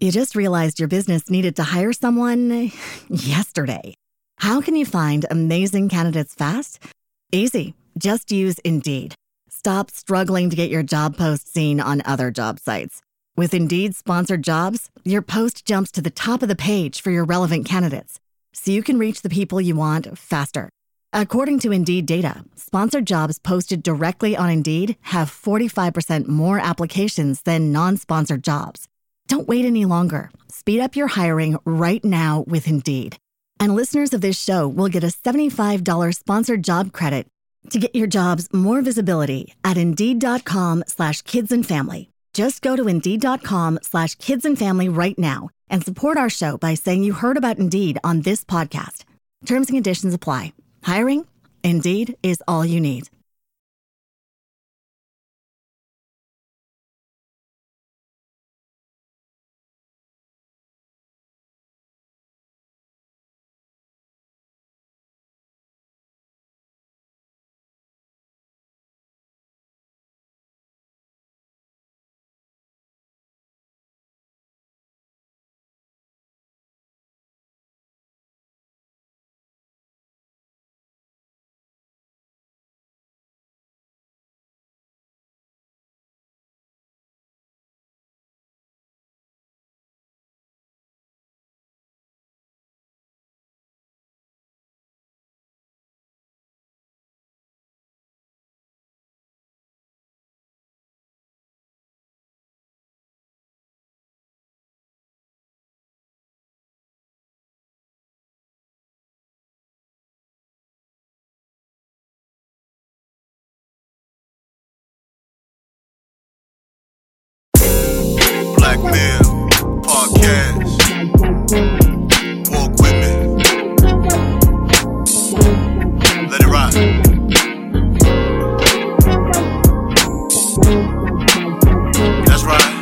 You just realized your business needed to hire someone yesterday. How can you find amazing candidates fast? Easy. Just use Indeed. Stop struggling to get your job post seen on other job sites. With Indeed sponsored jobs, your post jumps to the top of the page for your relevant candidates, so you can reach the people you want faster. According to Indeed data, sponsored jobs posted directly on Indeed have 45% more applications than non-sponsored jobs. Don't wait any longer. Speed up your hiring right now with Indeed. And listeners of this show will get a $75 sponsored job credit to get your jobs more visibility at Indeed.com/kidsandfamily. Just go to Indeed.com/kidsandfamily right now and support our show by saying you heard about Indeed on this podcast. Terms and conditions apply. Hiring? Indeed is all you need. Blackmail Podcast. Walk with me. Let it ride. That's right.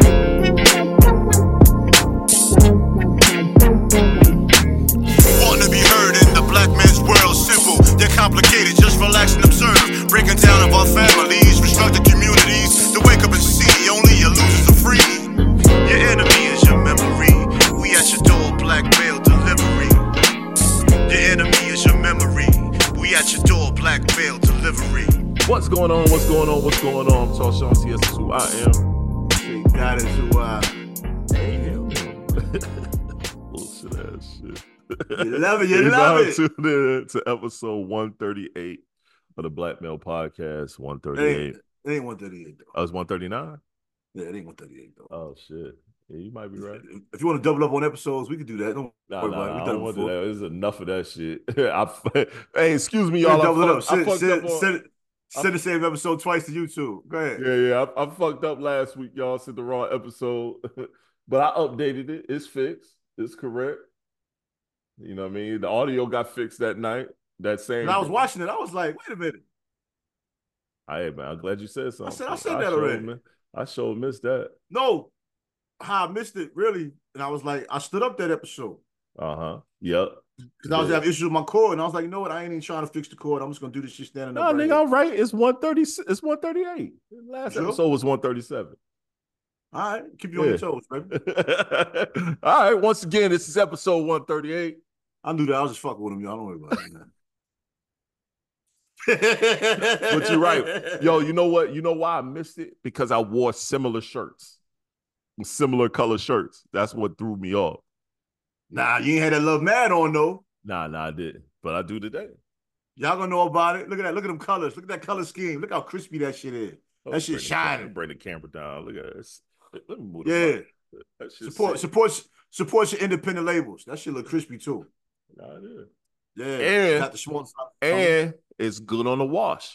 Wanting to be heard in the black man's world. Simple, they're complicated. Just relax and observe. Breaking down of our families, restructured communities. To wake up and see only your losers are free. Your enemy is your memory. We at your door, blackmail delivery. Your enemy is your memory. We at your door, blackmail delivery. What's going on? What's going on? What's going on? I'm Sean CS is who I am. That is who I am. Bullshit ass shit. You love it. You love it. Tuned in to episode 138 of the Blackmail Podcast. 138. It ain't 138 though. Oh, it's 139? Yeah, it ain't 138 though. Oh shit. Yeah, you might be right. If you want to double up on episodes, we could do that. Don't worry about it. I don't want to do that. There's enough of that shit. Hey, excuse me, y'all. Double it up. Send the same episode twice to YouTube. Go ahead. Yeah. I fucked up last week, y'all. Sent the wrong episode. But I updated it. It's fixed. It's correct. You know what I mean? The audio got fixed that night. That same. And I was watching it. I was like, wait a minute. Hey, man, I'm glad you said something. I said that already. I sure missed that. No, how I missed it, really. And I was like, I stood up that episode. Yep. Because I was having issues with my cord. And I was like, you know what? I ain't even trying to fix the cord. I'm just going to do this shit standing up. No, nigga, I'm right. It's 130. It's 138. Last episode was 137. All right. Keep you on your toes, baby. All right. Once again, this is episode 138. I knew that. I was just fucking with him, y'all. Don't worry about it. But you're right. Yo, you know what? You know why I missed it? Because I wore similar shirts. Similar color shirts. That's what threw me off. Nah, you ain't had that Love Mad on, though. Nah, I didn't. But I do today. Y'all gonna know about it. Look at that. Look at them colors. Look at that color scheme. Look how crispy that shit is. That shit shining. Bring the camera down. Look at this. Let me move that support your independent labels. That shit look crispy too. Nah, it is. Yeah. And it's good on the wash.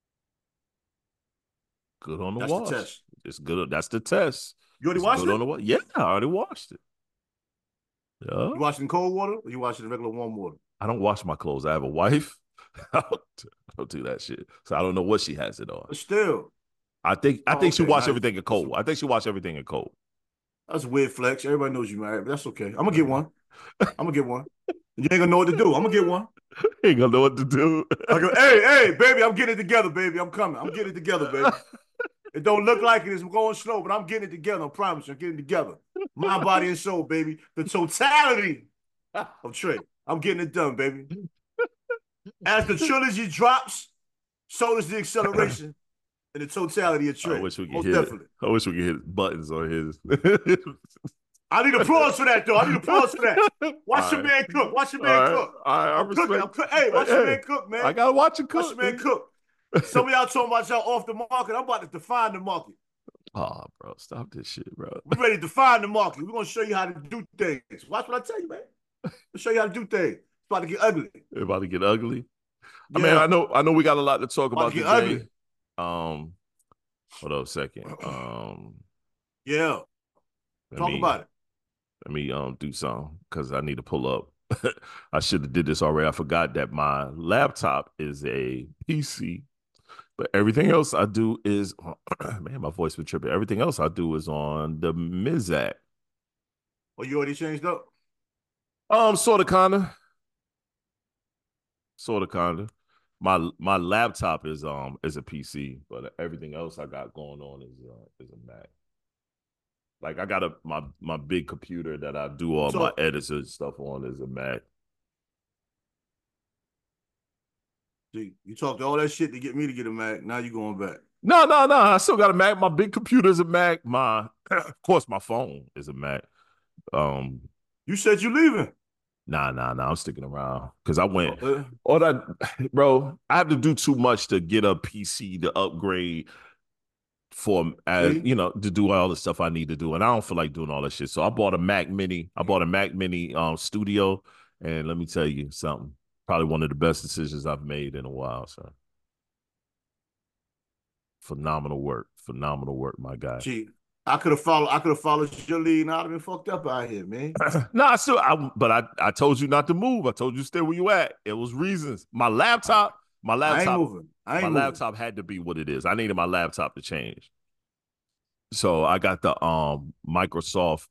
Good on the wash. That's the test. It's good. That's the test. You already washed it? Yeah, I already washed it. Yeah. You wash it in cold water or you wash it in regular warm water? I don't wash my clothes. I have a wife. I don't do that shit. So I don't know what she has it on. But still. I think she wash everything in cold. I think she wash everything in cold. That's a weird flex. Everybody knows you married, but that's okay. I'm gonna get one. You ain't gonna know what to do. I'm gonna get one. Ain't gonna know what to do. I go, hey, baby, I'm getting it together, baby. I'm coming. I'm getting it together, baby. It don't look like it. It's going slow, but I'm getting it together. I promise you, I'm getting it together. Mind, body, and soul, baby. The totality of Trey. I'm getting it done, baby. As the trilogy drops, so does the acceleration and the totality of Trey. I wish we could Most hit. definitely. I wish we could hit buttons on his. I need applause for that, though. I need applause for that. Watch your man cook. Watch your man cook. I respect. Hey, watch your man cook, man. I gotta watch him cook. Watch your man cook. Some of y'all talking about y'all off the market. I'm about to define the market. Oh, bro, stop this shit, bro. We're ready to define the market. We're gonna show you how to do things. Watch what I tell you, man. We'll show you how to do things. It's about to get ugly. It's about to get ugly. Yeah. I mean, I know we got a lot to talk about today. Ugly. Hold on a second. Yeah. Talk about it. Let me do something because I need to pull up. I should have did this already. I forgot that my laptop is a PC, but everything else I do is man, my voice been tripping. Everything else I do is on the Mizak. Oh, you already changed up? Sort of, kinda. My laptop is a PC, but everything else I got going on is a Mac. Like I got my big computer that I do all my edits and stuff on is a Mac. See, you talked all that shit to get me to get a Mac. Now you going back. No. I still got a Mac. My big computer is a Mac. Of course, my phone is a Mac. You said you leaving. Nah. I'm sticking around because I went. All that, bro. I have to do too much to get a PC to upgrade to do all the stuff I need to do, and I don't feel like doing all that shit. So I bought a Mac Mini. Studio, and let me tell you something. Probably one of the best decisions I've made in a while, sir. Phenomenal work, my guy. Gee, I could have followed your lead, and I'd have been fucked up out here, man. I told you not to move. I told you stay where you at. It was reasons. My laptop. I ain't moving. Laptop had to be what it is. I needed my laptop to change. So I got the Microsoft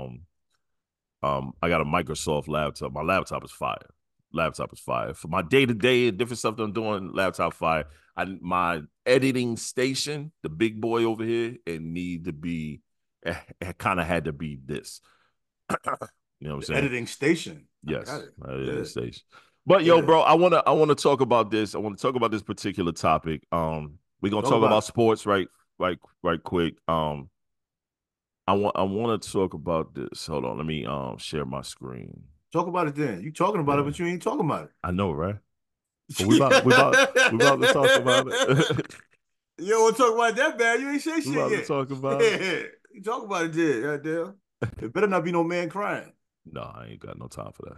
I got a Microsoft laptop. My laptop is fire. For my day-to-day and different stuff that I'm doing, laptop fire. My editing station, the big boy over here, it kind of had to be this. You know what I'm saying? Editing station. Yes, editing station. But yo, bro, I wanna talk about this. I want to talk about this particular topic. We're gonna talk about sports right quick. I want to talk about this. Hold on, let me share my screen. Talk about it then. You talking about it, but you ain't talking about it. I know, right? But we about to talk about it. You don't want to talk about that, man. You ain't say shit yet. We about to talk about it. You talk about it then, goddamn. There better not be no man crying. No, I ain't got no time for that.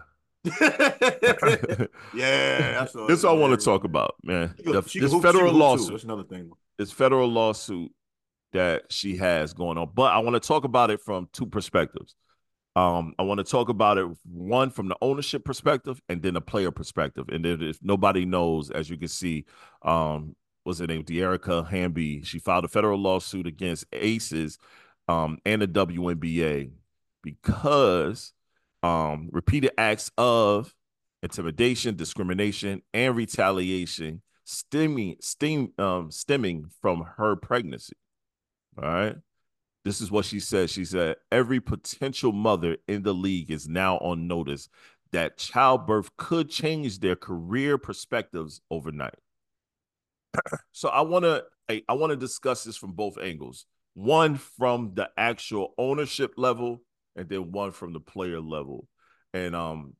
Yeah, that's all. This is what I want to talk about, man. This federal lawsuit. That's another thing. This federal lawsuit that she has going on, but I want to talk about it from two perspectives. I want to talk about it, one from the ownership perspective and then the player perspective. And then if nobody knows, as you can see, what's her name? De'Erica Hamby. She filed a federal lawsuit against Aces and the WNBA because repeated acts of intimidation, discrimination, and retaliation stemming from her pregnancy. All right. This is what she said. She said, every potential mother in the league is now on notice that childbirth could change their career perspectives overnight. So I want to discuss this from both angles. One from the actual ownership level and then one from the player level. And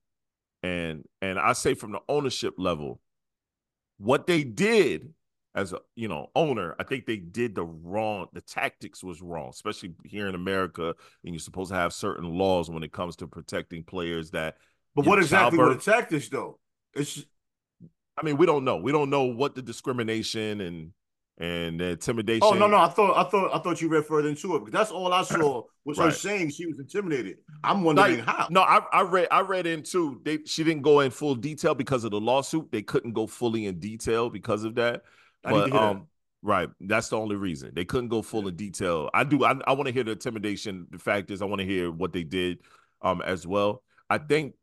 I say from the ownership level, what they did as a owner, I think they did the tactics was wrong, especially here in America, and you're supposed to have certain laws when it comes to protecting players that. But what exactly were the tactics though? We don't know. We don't know what the discrimination and the intimidation. Oh no, I thought you read further into it because that's all I saw was her saying she was intimidated. I'm wondering how. No, I read into she didn't go in full detail because of the lawsuit. They couldn't go fully in detail because of that. But right, that's the only reason they couldn't go full in detail. I want to hear the intimidation. The fact is, I want to hear what they did, as well. I think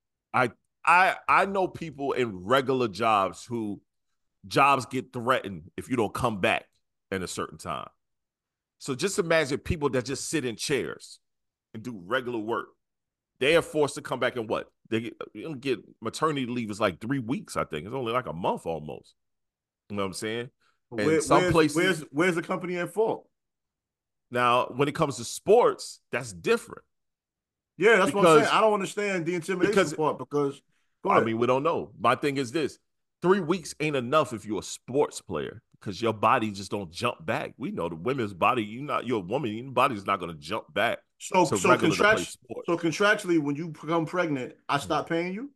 I know people in regular jobs who jobs get threatened if you don't come back in a certain time. So just imagine people that just sit in chairs and do regular work. They are forced to come back and what? They get maternity leave is like 3 weeks, I think. It's only like a month almost. You know what I'm saying? And some places, where's the company at fault? now, when it comes to sports, that's different. Yeah, that's what I'm saying. I don't understand the intimidation part because I mean, we don't know. My thing is this: 3 weeks ain't enough if you're a sports player because your body just don't jump back. We know the women's body. You're a woman. Your body's not going to jump back. So contractually, when you become pregnant, I stop paying you.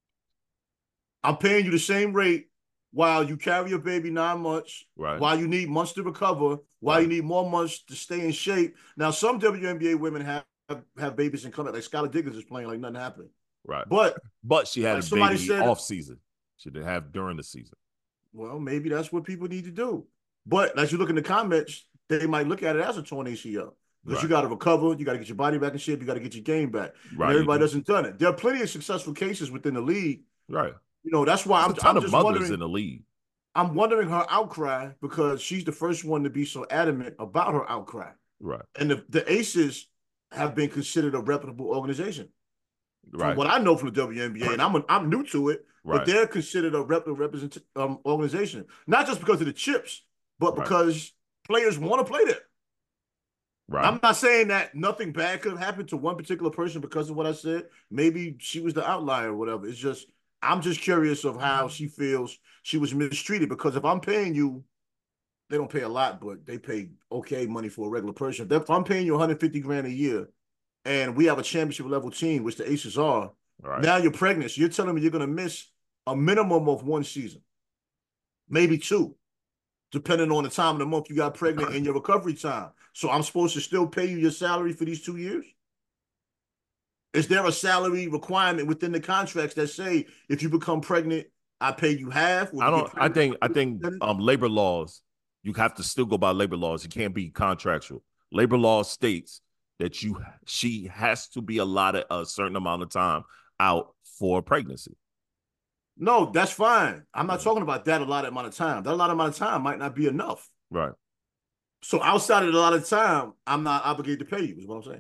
I'm paying you the same rate while you carry your baby 9 months, right? While you need months to recover, while you need more months to stay in shape. Now, some WNBA women have babies and come out. Like Skylar Diggins is playing like nothing happened. Right. But she had a baby off season. She didn't have during the season. Well, maybe that's what people need to do. But as you look in the comments, they might look at it as a torn ACL. Because you got to recover, you got to get your body back in shape, you got to get your game back. Right. And everybody doesn't done it. There are plenty of successful cases within the league. Right. You know, that's why I'm just wondering in the league. I'm wondering her outcry because she's the first one to be so adamant about her outcry. Right. And the Aces have been considered a reputable organization. Right. From what I know from the WNBA, and I'm new to it, but they're considered a reputable organization. Not just because of the chips, but because players want to play there. Right. I'm not saying that nothing bad could have happened to one particular person because of what I said. Maybe she was the outlier or whatever. It's just, I'm just curious of how she feels she was mistreated, because if I'm paying you, they don't pay a lot, but they pay okay money for a regular person. If I'm paying you 150 grand a year and we have a championship level team, which the Aces are, now you're pregnant. So you're telling me you're going to miss a minimum of 1 season, maybe 2, depending on the time of the month you got pregnant and your recovery time. So I'm supposed to still pay you your salary for these 2 years? Is there a salary requirement within the contracts that say if you become pregnant, I pay you half? I think labor laws, you have to still go by labor laws. It can't be contractual. Labor law states that she has to be allotted a certain amount of time out for pregnancy. No, that's fine. I'm not talking about that allotted amount of time. That allotted amount of time might not be enough. Right. So outside of the allotted time, I'm not obligated to pay you, is what I'm saying.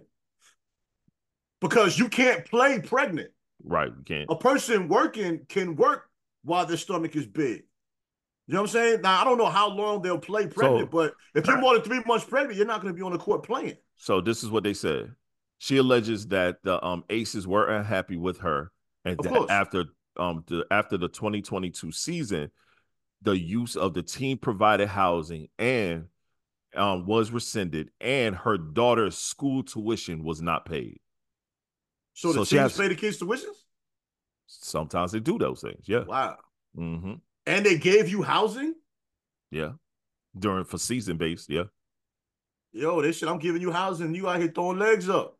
Because you can't play pregnant. Right, you can't. A person working can work while their stomach is big. You know what I'm saying? Now, I don't know how long they'll play pregnant, but if you're more than 3 months pregnant, you're not going to be on the court playing. So this is what they said. She alleges that the Aces were unhappy with her, and that after the 2022 season, the use of the team-provided housing and was rescinded, and her daughter's school tuition was not paid. So the teams pay the kids' tuitions? Sometimes they do those things, yeah. Wow. Mm-hmm. And they gave you housing? Yeah. For season-based, yeah. Yo, they said, I'm giving you housing, you out here throwing legs up.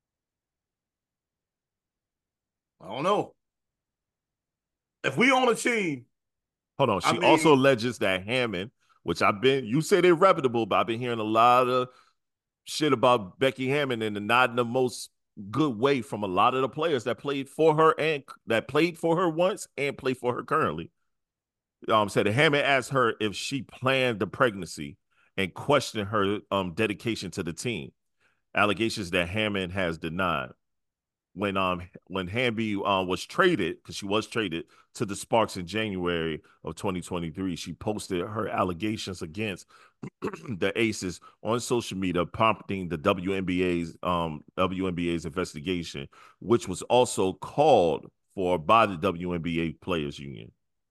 I don't know. If we on a team... Hold on. She also alleges that Hammond, which you say they're reputable, but I've been hearing a lot of shit about Becky Hammond and not in the most good way from a lot of the players that played for her once and play for her currently. Said that Hammond asked her if she planned the pregnancy and questioned her dedication to the team. Allegations that Hammond has denied. When Hamby was traded, because she was traded to the Sparks in January of 2023, she posted her allegations against the Aces on social media, prompting the WNBA's investigation, which was also called for by the WNBA Players Union.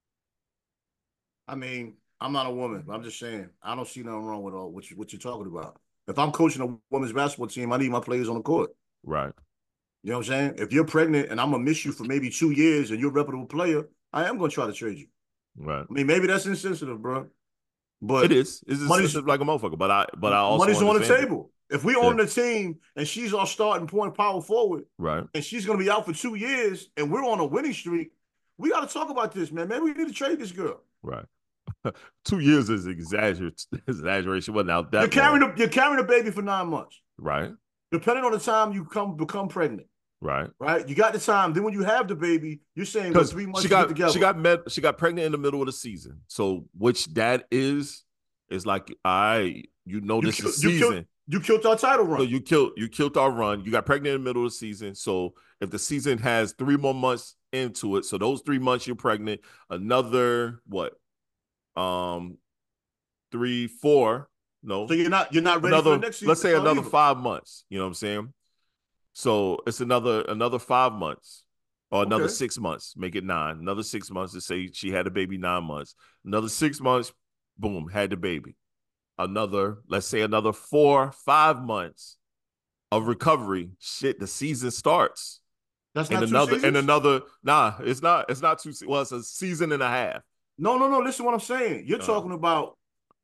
I mean, I'm not a woman, but I'm just saying, I don't see nothing wrong with all what you're talking about. If I'm coaching a women's basketball team, I need my players on the court. Right. You know what I'm saying? If you're pregnant and I'm going to miss you for maybe 2 years and you're a reputable player, I am going to try to trade you. Right. I mean, maybe that's insensitive, bro. But it is. It's insensitive like a motherfucker. But I also money's on the table. If we own the team and she's our starting point power forward, right, and she's going to be out for 2 years and we're on a winning streak, we got to talk about this, man. Maybe we need to trade this girl. Right. 2 years is exaggeration. Well, now you're carrying a baby for 9 months. Right. Depending on the time you become pregnant. Right. You got the time. Then when you have the baby, you're saying 3 months to get together. She got pregnant in the middle of the season. So which that is like, this is season. You killed our title run. So you killed our run. You got pregnant in the middle of the season. So if the season has 3 more months into it, so those 3 months you're pregnant, another what? 3, 4. No. So you're not ready for the next season. Let's say another 5 months. You know what I'm saying? So it's another 5 months or another 6 months. Make it 9. Another 6 months to say she had a baby 9 months. Another 6 months, boom, had the baby. Let's say another 4, 5 months of recovery. Shit, the season starts. That's not 2 seasons? And another, nah, it's not 2. Well, it's a season and a half. No. Listen to what I'm saying. You're talking about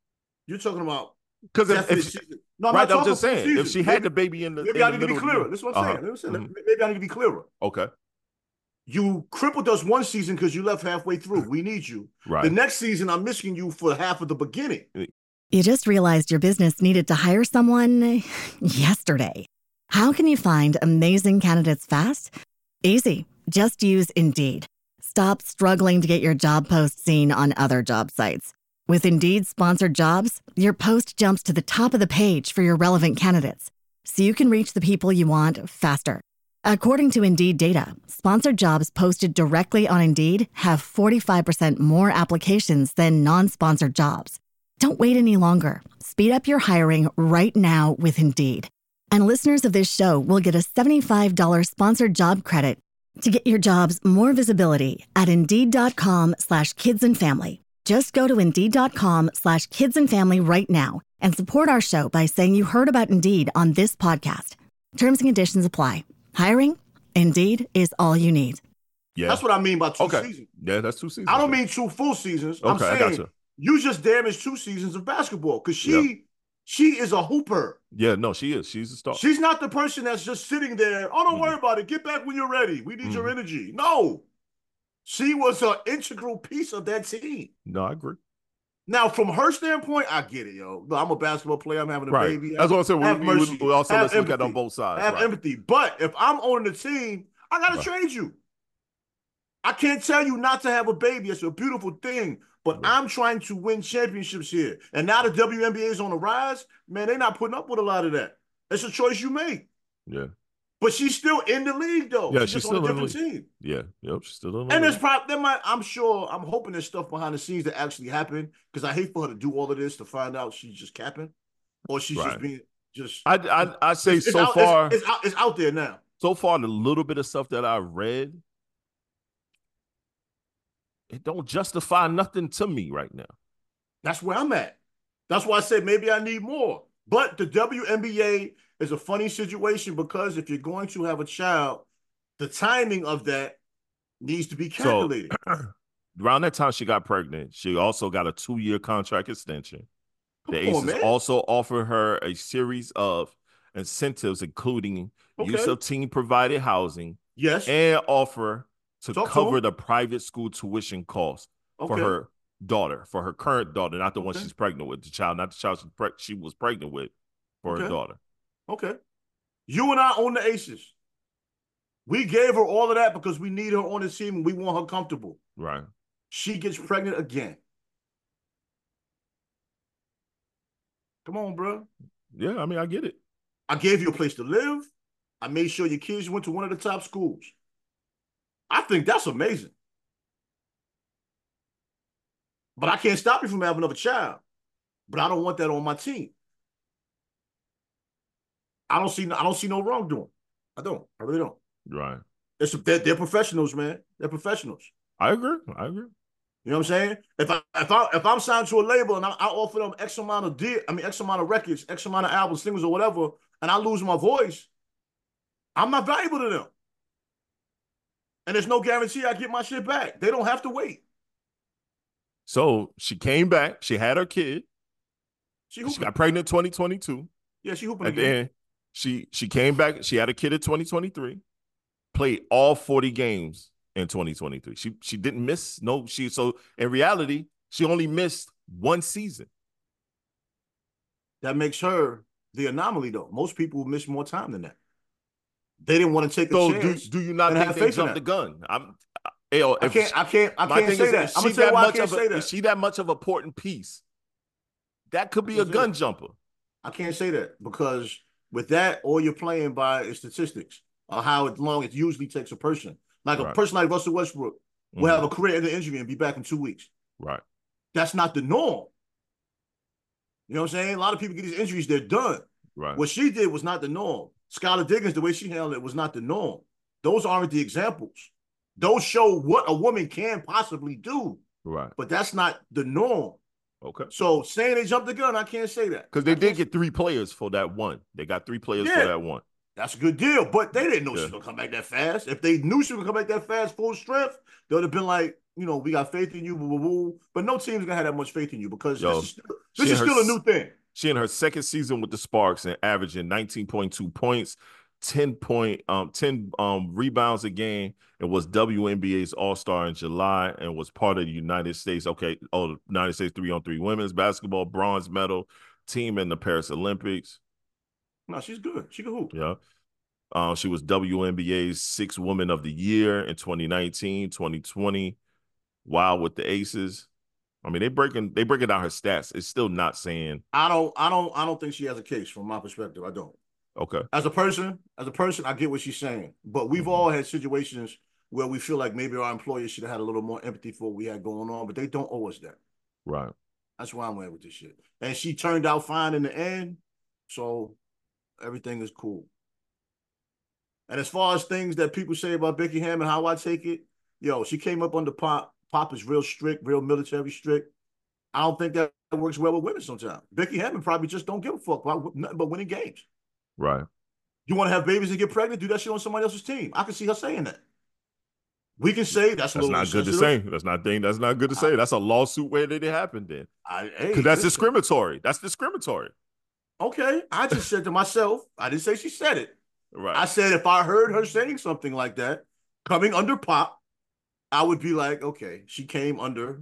because I'm just saying, if she had the baby in the maybe I need to be clearer. This is what I'm saying. Maybe I need to be clearer. Okay. You crippled us one season because you left halfway through. We need you. Right. The next season, I'm missing you for half of the beginning. You just realized your business needed to hire someone yesterday. How can you find amazing candidates fast? Easy. Just use Indeed. Stop struggling to get your job post seen on other job sites. With Indeed sponsored jobs, your post jumps to the top of the page for your relevant candidates, so you can reach the people you want faster. According to Indeed data, sponsored jobs posted directly on Indeed have 45% more applications than non-sponsored jobs. Don't wait any longer. Speed up your hiring right now with Indeed. And listeners of this show will get a $75 sponsored job credit to get your jobs more visibility at Indeed.com/kidsandfamily. Just go to Indeed.com/kidsandfamily right now and support our show by saying you heard about Indeed on this podcast. Terms and conditions apply. Hiring? Indeed is all you need. Yeah. That's what I mean by 2 seasons. Yeah, that's 2 seasons. I don't mean 2 full seasons. Okay, I'm saying I gotcha. You just damaged 2 seasons of basketball because she is a hooper. Yeah, no, she is. She's a star. She's not the person that's just sitting there. Oh, don't worry about it. Get back when you're ready. We need your energy. No. She was an integral piece of that team. No, I agree. Now, from her standpoint, I get it, yo. I'm a basketball player. I'm having a baby. That's what I said. We also let's look at it on both sides. Have empathy. But if I'm owning the team, I got to trade you. I can't tell you not to have a baby. It's a beautiful thing. But I'm trying to win championships here. And now the WNBA is on the rise. Man, they're not putting up with a lot of that. It's a choice you make. Yeah. But she's still in the league, though. Yeah, she's she's just still on a in the different league. team. Yeah, yep, she's still in the And league. there's probably, I'm hoping there's stuff behind the scenes that actually happened because I hate for her to do all of this to find out she's just capping or she's just being just. I say it's so out, far. It's out there now. So far, the little bit of stuff that I read, it don't justify nothing to me right now. That's where I'm at. That's why I said maybe I need more. But the WNBA is a funny situation because if you're going to have a child, the timing of that needs to be calculated. So, around that time she got pregnant, she also got a 2-year contract extension. The Aces also offer her a series of incentives, including use of team-provided housing, and offer to cover the private school tuition costs for her daughter, for her current daughter, not the one she's pregnant with, not the child she was pregnant with, for her daughter. Okay. You and I own the Aces. We gave her all of that because we need her on the team and we want her comfortable. Right. She gets pregnant again. Come on, bro. Yeah, I mean, I get it. I gave you a place to live. I made sure your kids went to one of the top schools. I think that's amazing. But I can't stop you from having another child. But I don't want that on my team. I don't see no wrongdoing. I don't. I really don't. Right. They're professionals, man. They're professionals. I agree. You know what I'm saying? If I'm signed to a label and I offer them X amount of records, X amount of albums, singles, or whatever, and I lose my voice, I'm not valuable to them. And there's no guarantee I get my shit back. They don't have to wait. So she came back. She had her kid. She got pregnant in 2022. Yeah, she hooping and again. Then she came back. She had a kid in 2023. Played all 40 games in 2023. She didn't miss so in reality, she only missed 1 season. That makes her the anomaly, though. Most people miss more time than that. They didn't want to take a chance. Do you not think they jumped the gun? I can't say that. I'm gonna tell you why I can't say that. Is she that much of an important piece? That could be a gun jumper. I can't say that because with that, all you're playing by is statistics or how long it usually takes a person. Like a Right. person like Russell Westbrook will have a career-ending injury and be back in 2 weeks. Right. That's not the norm. You know what I'm saying? A lot of people get these injuries, they're done. Right. What she did was not the norm. Skylar Diggins, the way she handled it was not the norm. Those aren't the examples. Those show what a woman can possibly do. Right. But that's not the norm. Okay. So saying they jumped the gun, I can't say that. Because they did get 3 players for that one. They got 3 players for that one. That's a good deal. But they didn't know she was going to come back that fast. If they knew she was going to come back that fast, full strength, they would have been like, we got faith in you, boo, boo, boo. But no team's going to have that much faith in you because this is still a new thing. She in her second season with the Sparks and averaging 19.2 points, 10 rebounds a game, and was WNBA's All-Star in July and was part of the United States. United States 3-on-3 women's basketball bronze medal team in the Paris Olympics. No, she's good. She can hoop. Yeah. She was WNBA's 6th Woman of the Year in 2019, 2020, while with the Aces. I mean, they breaking down her stats. It's still not saying. I don't think she has a case from my perspective. I don't. Okay. As a person, I get what she's saying. But we've all had situations where we feel like maybe our employers should have had a little more empathy for what we had going on, but they don't owe us that. Right. That's why I'm at with this shit. And she turned out fine in the end, so everything is cool. And as far as things that people say about Becky Hammon, how I take it, she came up under Pop. Pop is real strict, real military strict. I don't think that works well with women sometimes. Becky Hammon probably just don't give a fuck about nothing but winning games. Right. You want to have babies and get pregnant? Do that shit on somebody else's team. I can see her saying that. We can say that's not good to say. That's not good to say. That's a lawsuit where did it happen then? Because that's discriminatory. That's discriminatory. Okay. I just said to myself, I didn't say she said it. Right. I said if I heard her saying something like that, coming under Pop, I would be like, okay, she came under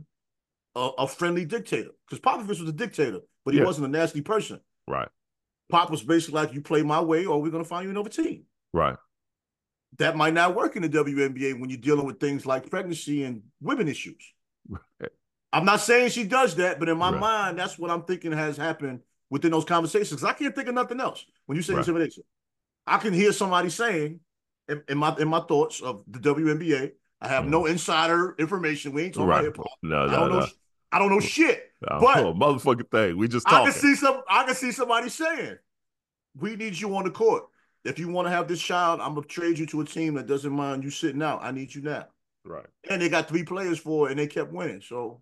a friendly dictator. Because Popovich was a dictator, but he wasn't a nasty person. Right. Pop was basically like, you play my way or we're going to find you another team. Right. That might not work in the WNBA when you're dealing with things like pregnancy and women issues. Right. I'm not saying she does that, but in my mind, that's what I'm thinking has happened within those conversations. I can't think of nothing else. When you say intimidation, I can hear somebody saying in my thoughts of the WNBA, I have no insider information. We ain't talking about hip hop. No. I don't know shit. But motherfucking thing. We just talking. I can see somebody saying, we need you on the court. If you want to have this child, I'm gonna trade you to a team that doesn't mind you sitting out. I need you now. Right. And they got 3 players for it, and they kept winning. So,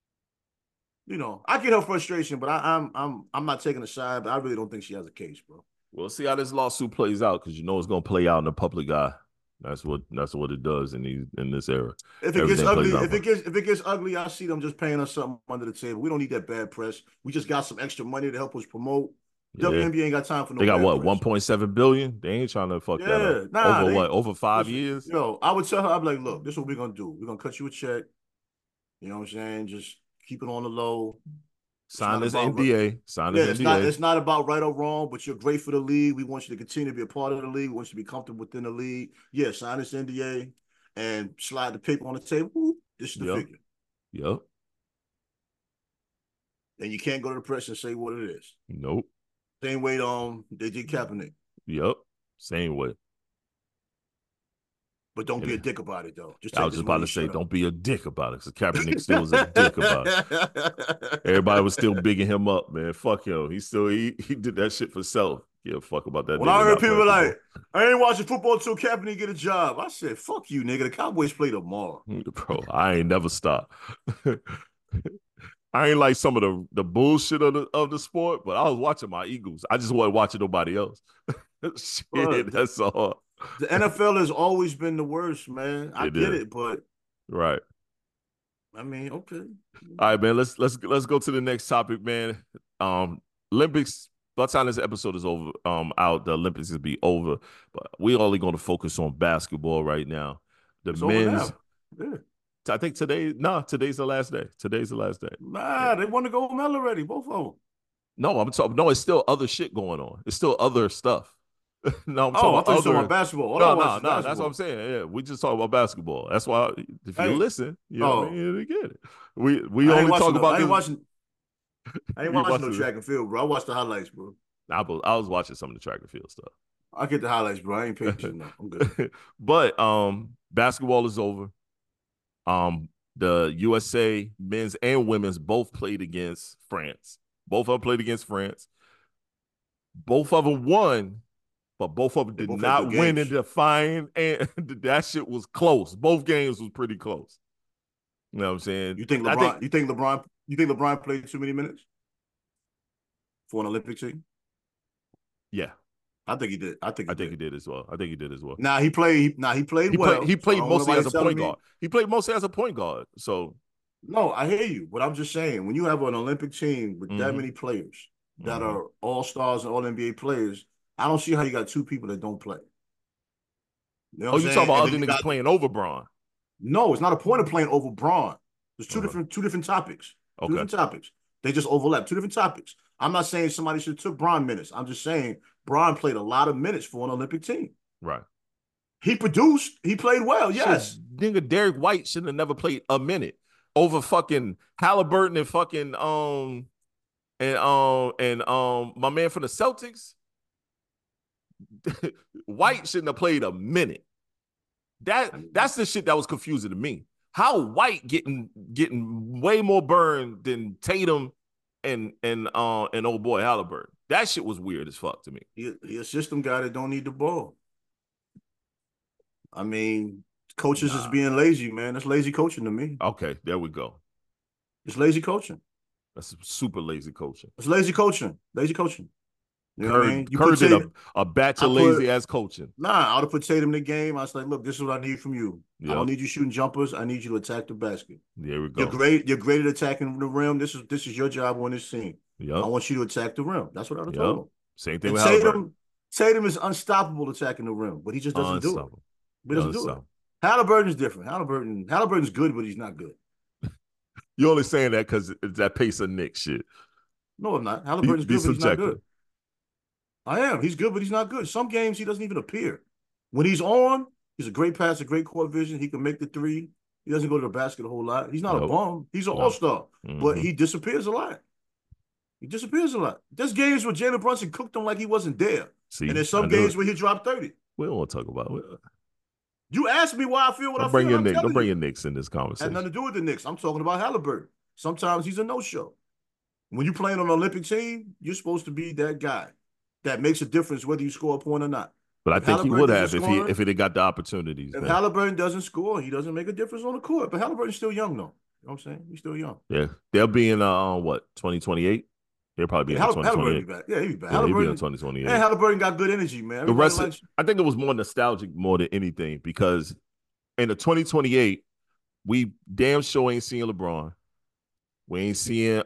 I get her frustration, but I'm not taking a side. But I really don't think she has a case, bro. We'll see how this lawsuit plays out because it's gonna play out in the public eye. That's what it does in this era. If it gets ugly, if it gets ugly, I see them just paying us something under the table. We don't need that bad press. We just got some extra money to help us promote. Yeah. WNBA ain't got time for no. They got what, 1.7 billion? They ain't trying to fuck that up. Over 5 years? I would tell her, I'd be like, look, this is what we're gonna do. We're gonna cut you a check. You know what I'm saying? Just keep it on the low. Sign this NDA. It's not about right or wrong, but you're great for the league. We want you to continue to be a part of the league. We want you to be comfortable within the league. Yeah, sign this NDA and slide the paper on the table. Ooh, this is the figure. Yep. And you can't go to the press and say what it is. Nope. Same way they did Kaepernick. Yep. Same way. But don't be a dick about it, though. I was just about to say, don't be a dick about it, because Kaepernick still was a dick about it. Everybody was still bigging him up, man. Fuck him. He did that shit for self. Give a fuck about that. When I heard people like, I ain't watching football until Kaepernick get a job, I said, fuck you, nigga. The Cowboys play tomorrow. Bro, I ain't never stop. I ain't like some of the bullshit of the sport, but I was watching my Eagles. I just wasn't watching nobody else. Shit, that's all. The NFL has always been the worst, man. I get it, but right. I mean, okay. All right, man. Let's go to the next topic, man. Olympics. By the time this episode is over, out, the Olympics will be over. But we only going to focus on basketball right now. It's men's. Yeah. I think today's the last day. Today's the last day. Nah, they won the gold medal already, both of them. No, I'm talking. No, it's still other shit going on. It's still other stuff. No, I'm talking about basketball. No, that's what I'm saying. Yeah, we just talk about basketball. That's why if you listen, you know what I mean, you get it. We only talk about. I ain't watching no track and field, bro. I watched the highlights, bro. I was watching some of the track and field stuff. I get the highlights, bro. I ain't patient enough. I'm good. But basketball is over. The USA men's and women's both played against France. Both of them played against France. Both of them won, but both of them did not win in defying, and that shit was close. Both games was pretty close. You know what I'm saying? You think LeBron played too many minutes for an Olympic team? Yeah. I think he did. I think he did as well. He played well. He played mostly as a point guard. He played mostly as a point guard. So no, I hear you, but I'm just saying when you have an Olympic team with that many players that are all-stars and all-NBA players, I don't see how you got two people that don't play. You know you talking about other niggas playing over Bron? No, it's not a point of playing over Bron. There's two different topics. Okay. Two different topics. They just overlap. Two different topics. I'm not saying somebody should have took Bron minutes. I'm just saying Bron played a lot of minutes for an Olympic team. Right. He produced. He played well. Yes. Nigga, Derek White should have never played a minute over fucking Halliburton and fucking my man from the Celtics. White shouldn't have played a minute. That's the shit that was confusing to me. How White getting way more burn than Tatum and old boy Halliburton. That shit was weird as fuck to me. He a system guy that don't need the ball. I mean, coaches is being lazy, man. That's lazy coaching to me. Okay, there we go. It's lazy coaching. That's super lazy coaching. It's lazy coaching. Lazy coaching. You know what I mean? Kerr did a batch of lazy ass coaching. Nah, I would have put Tatum in the game. I was like, look, this is what I need from you. Yep. I don't need you shooting jumpers. I need you to attack the basket. There we go. You're great at attacking the rim. This is your job on this team. Yep. I want you to attack the rim. That's what I would have told him. Same thing with Halliburton. Tatum is unstoppable attacking the rim, but he just doesn't do it. He doesn't do it. Halliburton's different. Halliburton's good, but he's not good. You're only saying that because it's that pace of Nick shit. No, I'm not. Halliburton's good, but he's not good. I am. He's good, but he's not good. Some games he doesn't even appear. When he's on, he's a great passer, great court vision. He can make the three. He doesn't go to the basket a whole lot. He's not a bum. He's an all-star, but he disappears a lot. There's games where Jalen Brunson cooked him like he wasn't there. See, and there's some games where he dropped 30. We don't want to talk about it. You asked me why I feel what I feel. Don't bring your Knicks in this conversation. Had nothing to do with the Knicks. I'm talking about Halliburton. Sometimes he's a no-show. When you're playing on an Olympic team, you're supposed to be that guy that makes a difference whether you score a point or not. But I think he would have if he had got the opportunities. If Halliburton doesn't score, he doesn't make a difference on the court. But Halliburton's still young, though. You know what I'm saying? He's still young. Yeah. They'll be in, 2028? He'll probably be in 2028. Be back. Yeah, he'll be back. He'll be in 2028. And Halliburton got good energy, man. I think it was more nostalgic more than anything because in the 2028, we damn sure ain't seeing LeBron. We ain't seeing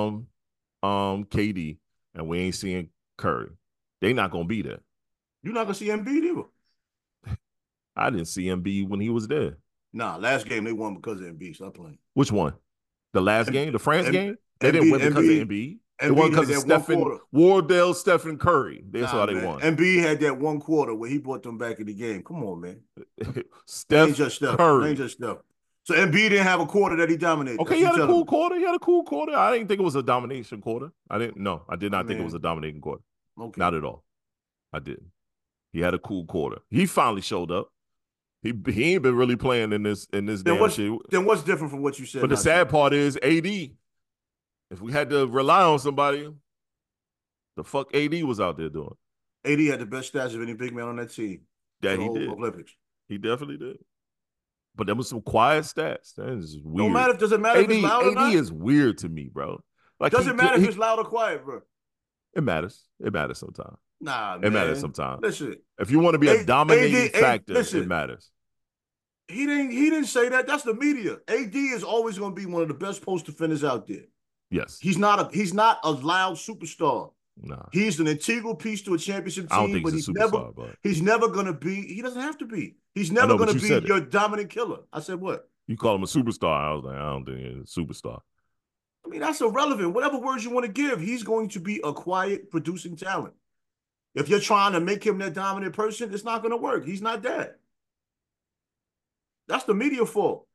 KD, and we ain't seeing Curry. They not gonna be there. You're not gonna see Embiid either. I didn't see Embiid when he was there. Nah, last game they won because of Embiid. Stop playing. Which one? The last game, the France game? They didn't win because of Embiid. They won because of Wardell, Stephen Curry. That's why they won. Embiid had that one quarter where he brought them back in the game. Come on, man. Steph ain't just Steph. Curry. Ain't just Steph. So Embiid didn't have a quarter that he dominated. Okay, he had a cool quarter. I didn't think it was a domination quarter. I did not think it was a dominating quarter. Okay. Not at all. I didn't. He had a cool quarter. He finally showed up. He ain't been really playing in this damn shit. Then what's different from what you said? But the sad part is AD. If we had to rely on somebody, the fuck AD was out there doing. AD had the best stats of any big man on that team. That he did. Olympics. He definitely did. But there was some quiet stats. That is weird. Does it matter if it's loud or not? AD is weird to me, bro. Like doesn't matter if it's loud or quiet, bro. It matters. It matters sometimes. Nah, man. It matters sometimes. Listen. If you want to be a dominating factor, it matters. He didn't say that. That's the media. AD is always going to be one of the best post defenders out there. Yes. He's not a loud superstar. Nah. He's an integral piece to a championship team, I don't think he's never going to be. He doesn't have to be. He's never going to be your dominant killer. I said what? You call him a superstar. I was like, I don't think he's a superstar. I mean, that's irrelevant. Whatever words you want to give, he's going to be a quiet producing talent. If you're trying to make him that dominant person, it's not going to work. He's not that. That's the media fault.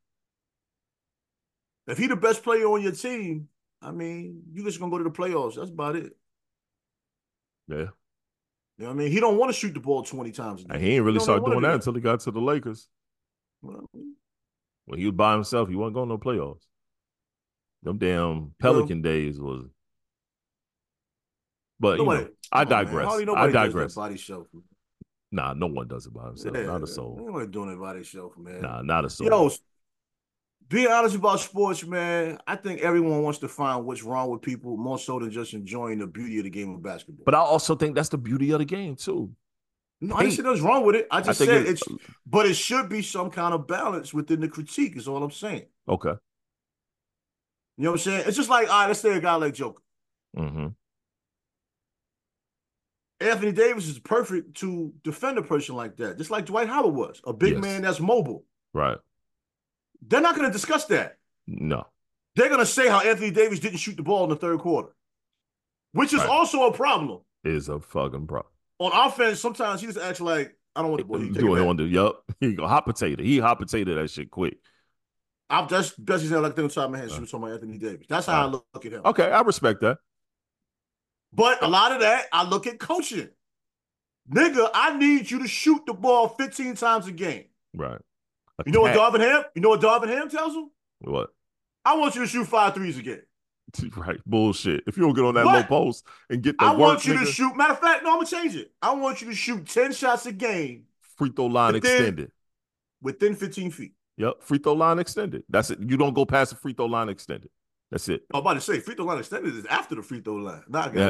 If he's the best player on your team, I mean, you're just going to go to the playoffs. That's about it. Yeah. You know what I mean? He don't want to shoot the ball 20 times a game. And he ain't really started doing that do until he got to the Lakers. Well, When he was by himself, he wasn't going to no playoffs. Them damn Pelican days was. But I digress. Nobody does that body shuffle. Nah, no one does it by himself. Yeah, not a soul. Nobody doing it body shuffle, man. Nah, not a soul. Yo, being honest about sports, man, I think everyone wants to find what's wrong with people more so than just enjoying the beauty of the game of basketball. But I also think that's the beauty of the game too. No, I didn't say nothing's wrong with it. I just said it's, but it should be some kind of balance within the critique, is all I'm saying. Okay. You know what I'm saying? It's just like, all right, let's say a guy like Joker. Mm-hmm. Anthony Davis is perfect to defend a person like that, just like Dwight Howard was, a big man that's mobile. Right. They're not going to discuss that. No. They're going to say how Anthony Davis didn't shoot the ball in the third quarter, which is also a problem. Is a fucking problem. On offense, sometimes he just acts like, I don't want the ball. He want to, yup. He go hot potato. He hot potato that shit quick. That's best example like the top of my head. She was talking about Anthony Davis. That's how I look at him. Okay, I respect that. But a lot of that, I look at coaching. Nigga, I need you to shoot the ball 15 times a game. Right. You know what Darvin Ham tells him? What? I want you to shoot 5 threes a game. Right. Bullshit. If you don't get on that low post and get the work, I want you to shoot. Matter of fact, no, I'm going to change it. I want you to shoot 10 shots a game. Free throw line extended. Within 15 feet. Yep. Free throw line extended. That's it. You don't go past the free throw line extended. That's it. I'm about to say, free throw line extended is after the free throw line.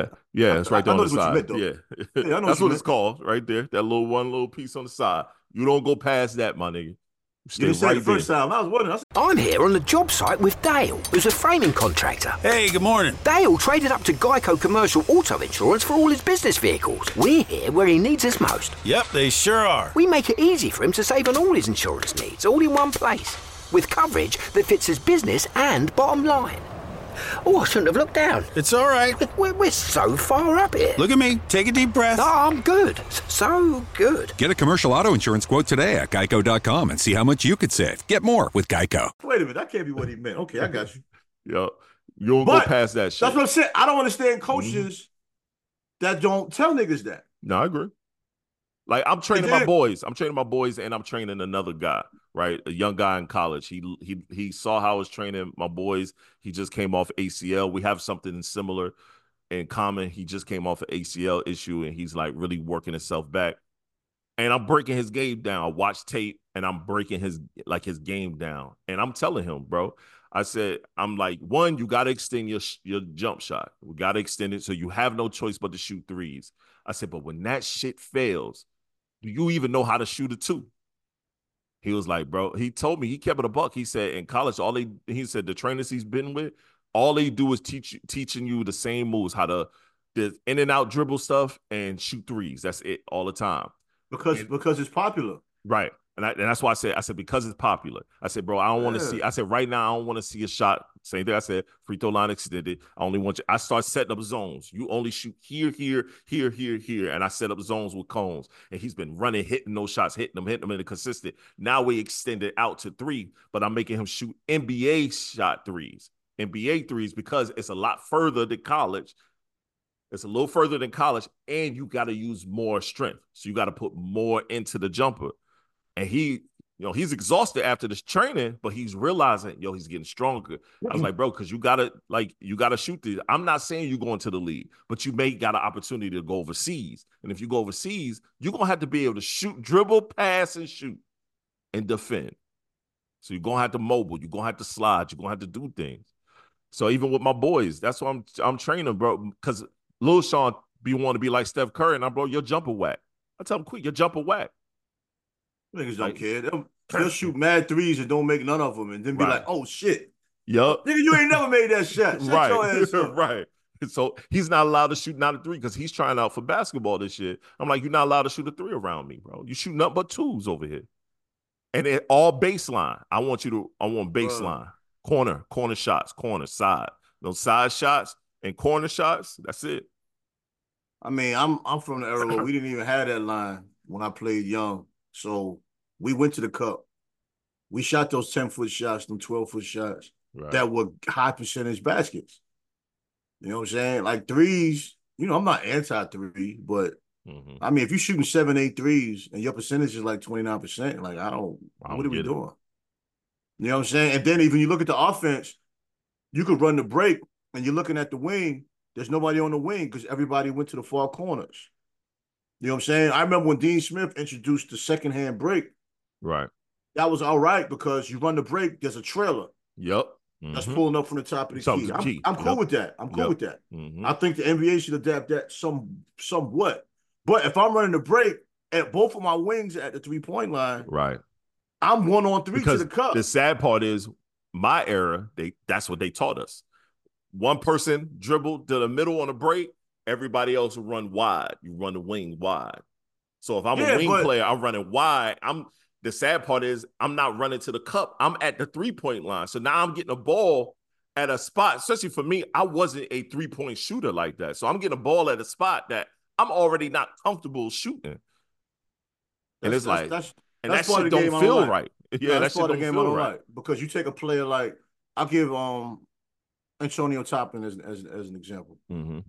It's right there on the side. Yeah, I know that's what it's called right there. That one little piece on the side. You don't go past that, my nigga. You didn't say the first time. I was wondering. I'm here on the job site with Dale, who's a framing contractor. Hey, good morning. Dale traded up to Geico Commercial Auto Insurance for all his business vehicles. We're here where he needs us most. Yep, they sure are. We make it easy for him to save on all his insurance needs, all in one place, with coverage that fits his business and bottom line. Oh, I shouldn't have looked down. It's all right. We're so far up here. Look at me. Take a deep breath. Oh, I'm good. So good. Get a commercial auto insurance quote today at geico.com and see how much you could save. Get more with Geico. Wait a minute. That can't be what he meant. Okay, I got you. Yo, you don't go past that shit. That's what I'm saying. I don't understand coaches that don't tell niggas that. No, I agree. Like, I'm training my boys. And I'm training another guy, right? A young guy in college. He saw how I was training my boys. He just came off ACL. We have something similar in common. He just came off an ACL issue, and he's like really working himself back. And I'm breaking his game down. I watch tape, and I'm breaking his game down. And I'm telling him, bro, I said, I'm like, one, you got to extend your jump shot. We got to extend it so you have no choice but to shoot threes. I said, but when that shit fails, do you even know how to shoot a 2? He was like, bro, he told me, he kept it a buck. He said in college, he said the trainers he's been with, all they do is teaching you the same moves, how to the in and out dribble stuff and shoot threes. That's it all the time. Because it's popular. Right. And that's why I said, because it's popular. I said, bro, I don't want to see. I said, right now, I don't want to see a shot. Same thing I said, free throw line extended. I only want you. I start setting up zones. You only shoot here, here, here, here, here. And I set up zones with cones. And he's been hitting those shots, hitting them in a consistent. Now we extend it out to 3, but I'm making him shoot NBA shot threes. NBA threes, because it's a lot further than college. It's a little further than college, and you got to use more strength. So you got to put more into the jumper. And he's exhausted after this training, but he's realizing, he's getting stronger. I was like, bro, because you gotta shoot these. I'm not saying you going to the league, but you may got an opportunity to go overseas. And if you go overseas, you're gonna have to be able to shoot, dribble, pass, and shoot and defend. So you're gonna have to mobile, you're gonna have to slide, you're gonna have to do things. So even with my boys, that's why I'm training, bro. Because Lil Sean want to be like Steph Curry, and I'm, bro, your jumper whack. I tell him, quick, your jumper whack. Niggas don't care. They'll shoot mad threes and don't make none of them, and then be like, "Oh shit, yup, nigga, you ain't never made that shot." Shut your ass up. Right. So he's not allowed to shoot not a 3 because he's trying out for basketball this year. I'm like, you're not allowed to shoot a 3 around me, bro. You shoot nothing but 2s over here, and it all baseline. I want baseline, corner shots, corner side, those side shots and corner shots. That's it. I mean, I'm from the era where we didn't even have that line when I played young. So we went to the cup. We shot those 10-foot shots, them 12-foot shots that were high percentage baskets. You know what I'm saying? Like threes, I'm not anti-3, but Mm-hmm. I mean, if you're shooting 7, 8 threes and your percentage is like 29%, like I don't what are we get it. doing? You know what I'm saying? And then even you look at the offense, you could run the break and you're looking at the wing. There's nobody on the wing because everybody went to the far corners. You know what I'm saying? I remember when Dean Smith introduced the second hand break. Right. That was all right because you run the break, there's a trailer Yep. that's Mm-hmm. pulling up from the top of the key. I'm cool with that. I'm cool with that. Mm-hmm. I think the NBA should adapt that somewhat. But if I'm running the break at both of my wings at the 3-point line, right, I'm 1-on-3 because to the cup. The sad part is my era, that's what they taught us. One person dribbled to the middle on a break, everybody else will run wide. You run the wing wide. So if I'm a wing player, I'm running wide. The sad part is I'm not running to the cup. I'm at the 3-point line. So now I'm getting a ball at a spot, especially for me, I wasn't a 3-point shooter like that. So I'm getting a ball at a spot that I'm already not comfortable shooting. And it's like, and that shit don't feel right. Yeah, that shit don't feel right. Because you take a player like, I'll give Antonio Toppin as an example. Mm-hmm.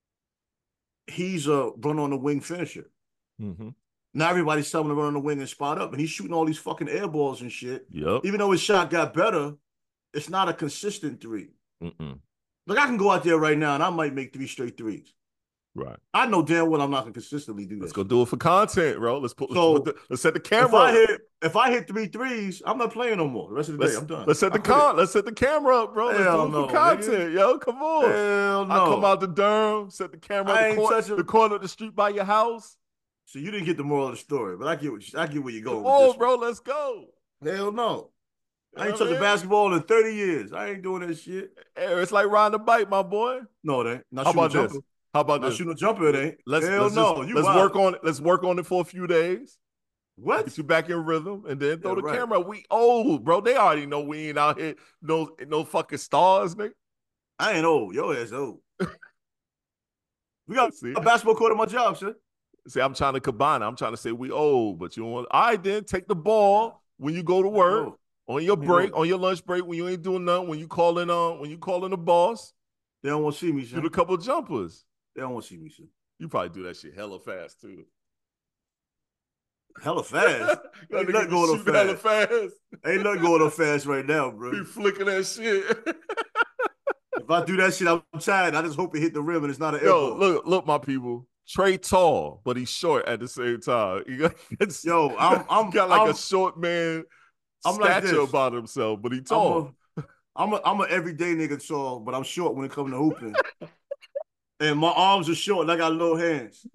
He's a run on the wing finisher. Mm-hmm. Now everybody's telling him to run on the wing and spot up, and he's shooting all these fucking air balls and shit. Yep. Even though his shot got better, it's not a consistent 3. Mm-mm. Like I can go out there right now and I might make 3 straight threes. Right. I know damn well I'm not gonna consistently do that. Let's go do it for content, bro. Let's set the camera. If I hit 3 threes, I'm not playing no more. The rest of the day, I'm done. Let's set the camera up, bro. Let's do it for content, yo. Come on. Hell no. I come out to Durham, set the camera up the corner of the street by your house. So you didn't get the moral of the story, but I get where you're going. Come on, bro. Let's go. Hell no. I ain't touched a basketball in 30 years. I ain't doing that shit. Hey, it's like riding a bike, my boy. No, it ain't. How about this? How about Not this? shooting a jumper, it ain't. Let's work on it. Let's work on it for a few days. What? Get you back in rhythm, and then throw the camera. We old, bro. They already know we ain't out here no fucking stars, nigga. I ain't old. Your ass old. We got a basketball court at my job, sir. See, I'm trying to combine it. I'm trying to say we old, but you don't want. All right, then take the ball when you go to work, on your break, on your lunch break, when you ain't doing nothing, when you calling the boss. They don't want to see me, sir. Shoot a couple jumpers. They don't want to see me, sir. You probably do that shit hella fast too. Hella fast? Ain't nothing going on fast. Hella fast. Ain't nothing going on fast right now, bro. Be flicking that shit. If I do that shit, I'm tired. I just hope it hit the rim and it's not an air ball. Look, my people. Trey tall, but he's short at the same time. I'm got like a short man stature about himself, but he's tall. I'm an everyday nigga tall, but I'm short when it comes to hooping. And my arms are short and I got little hands.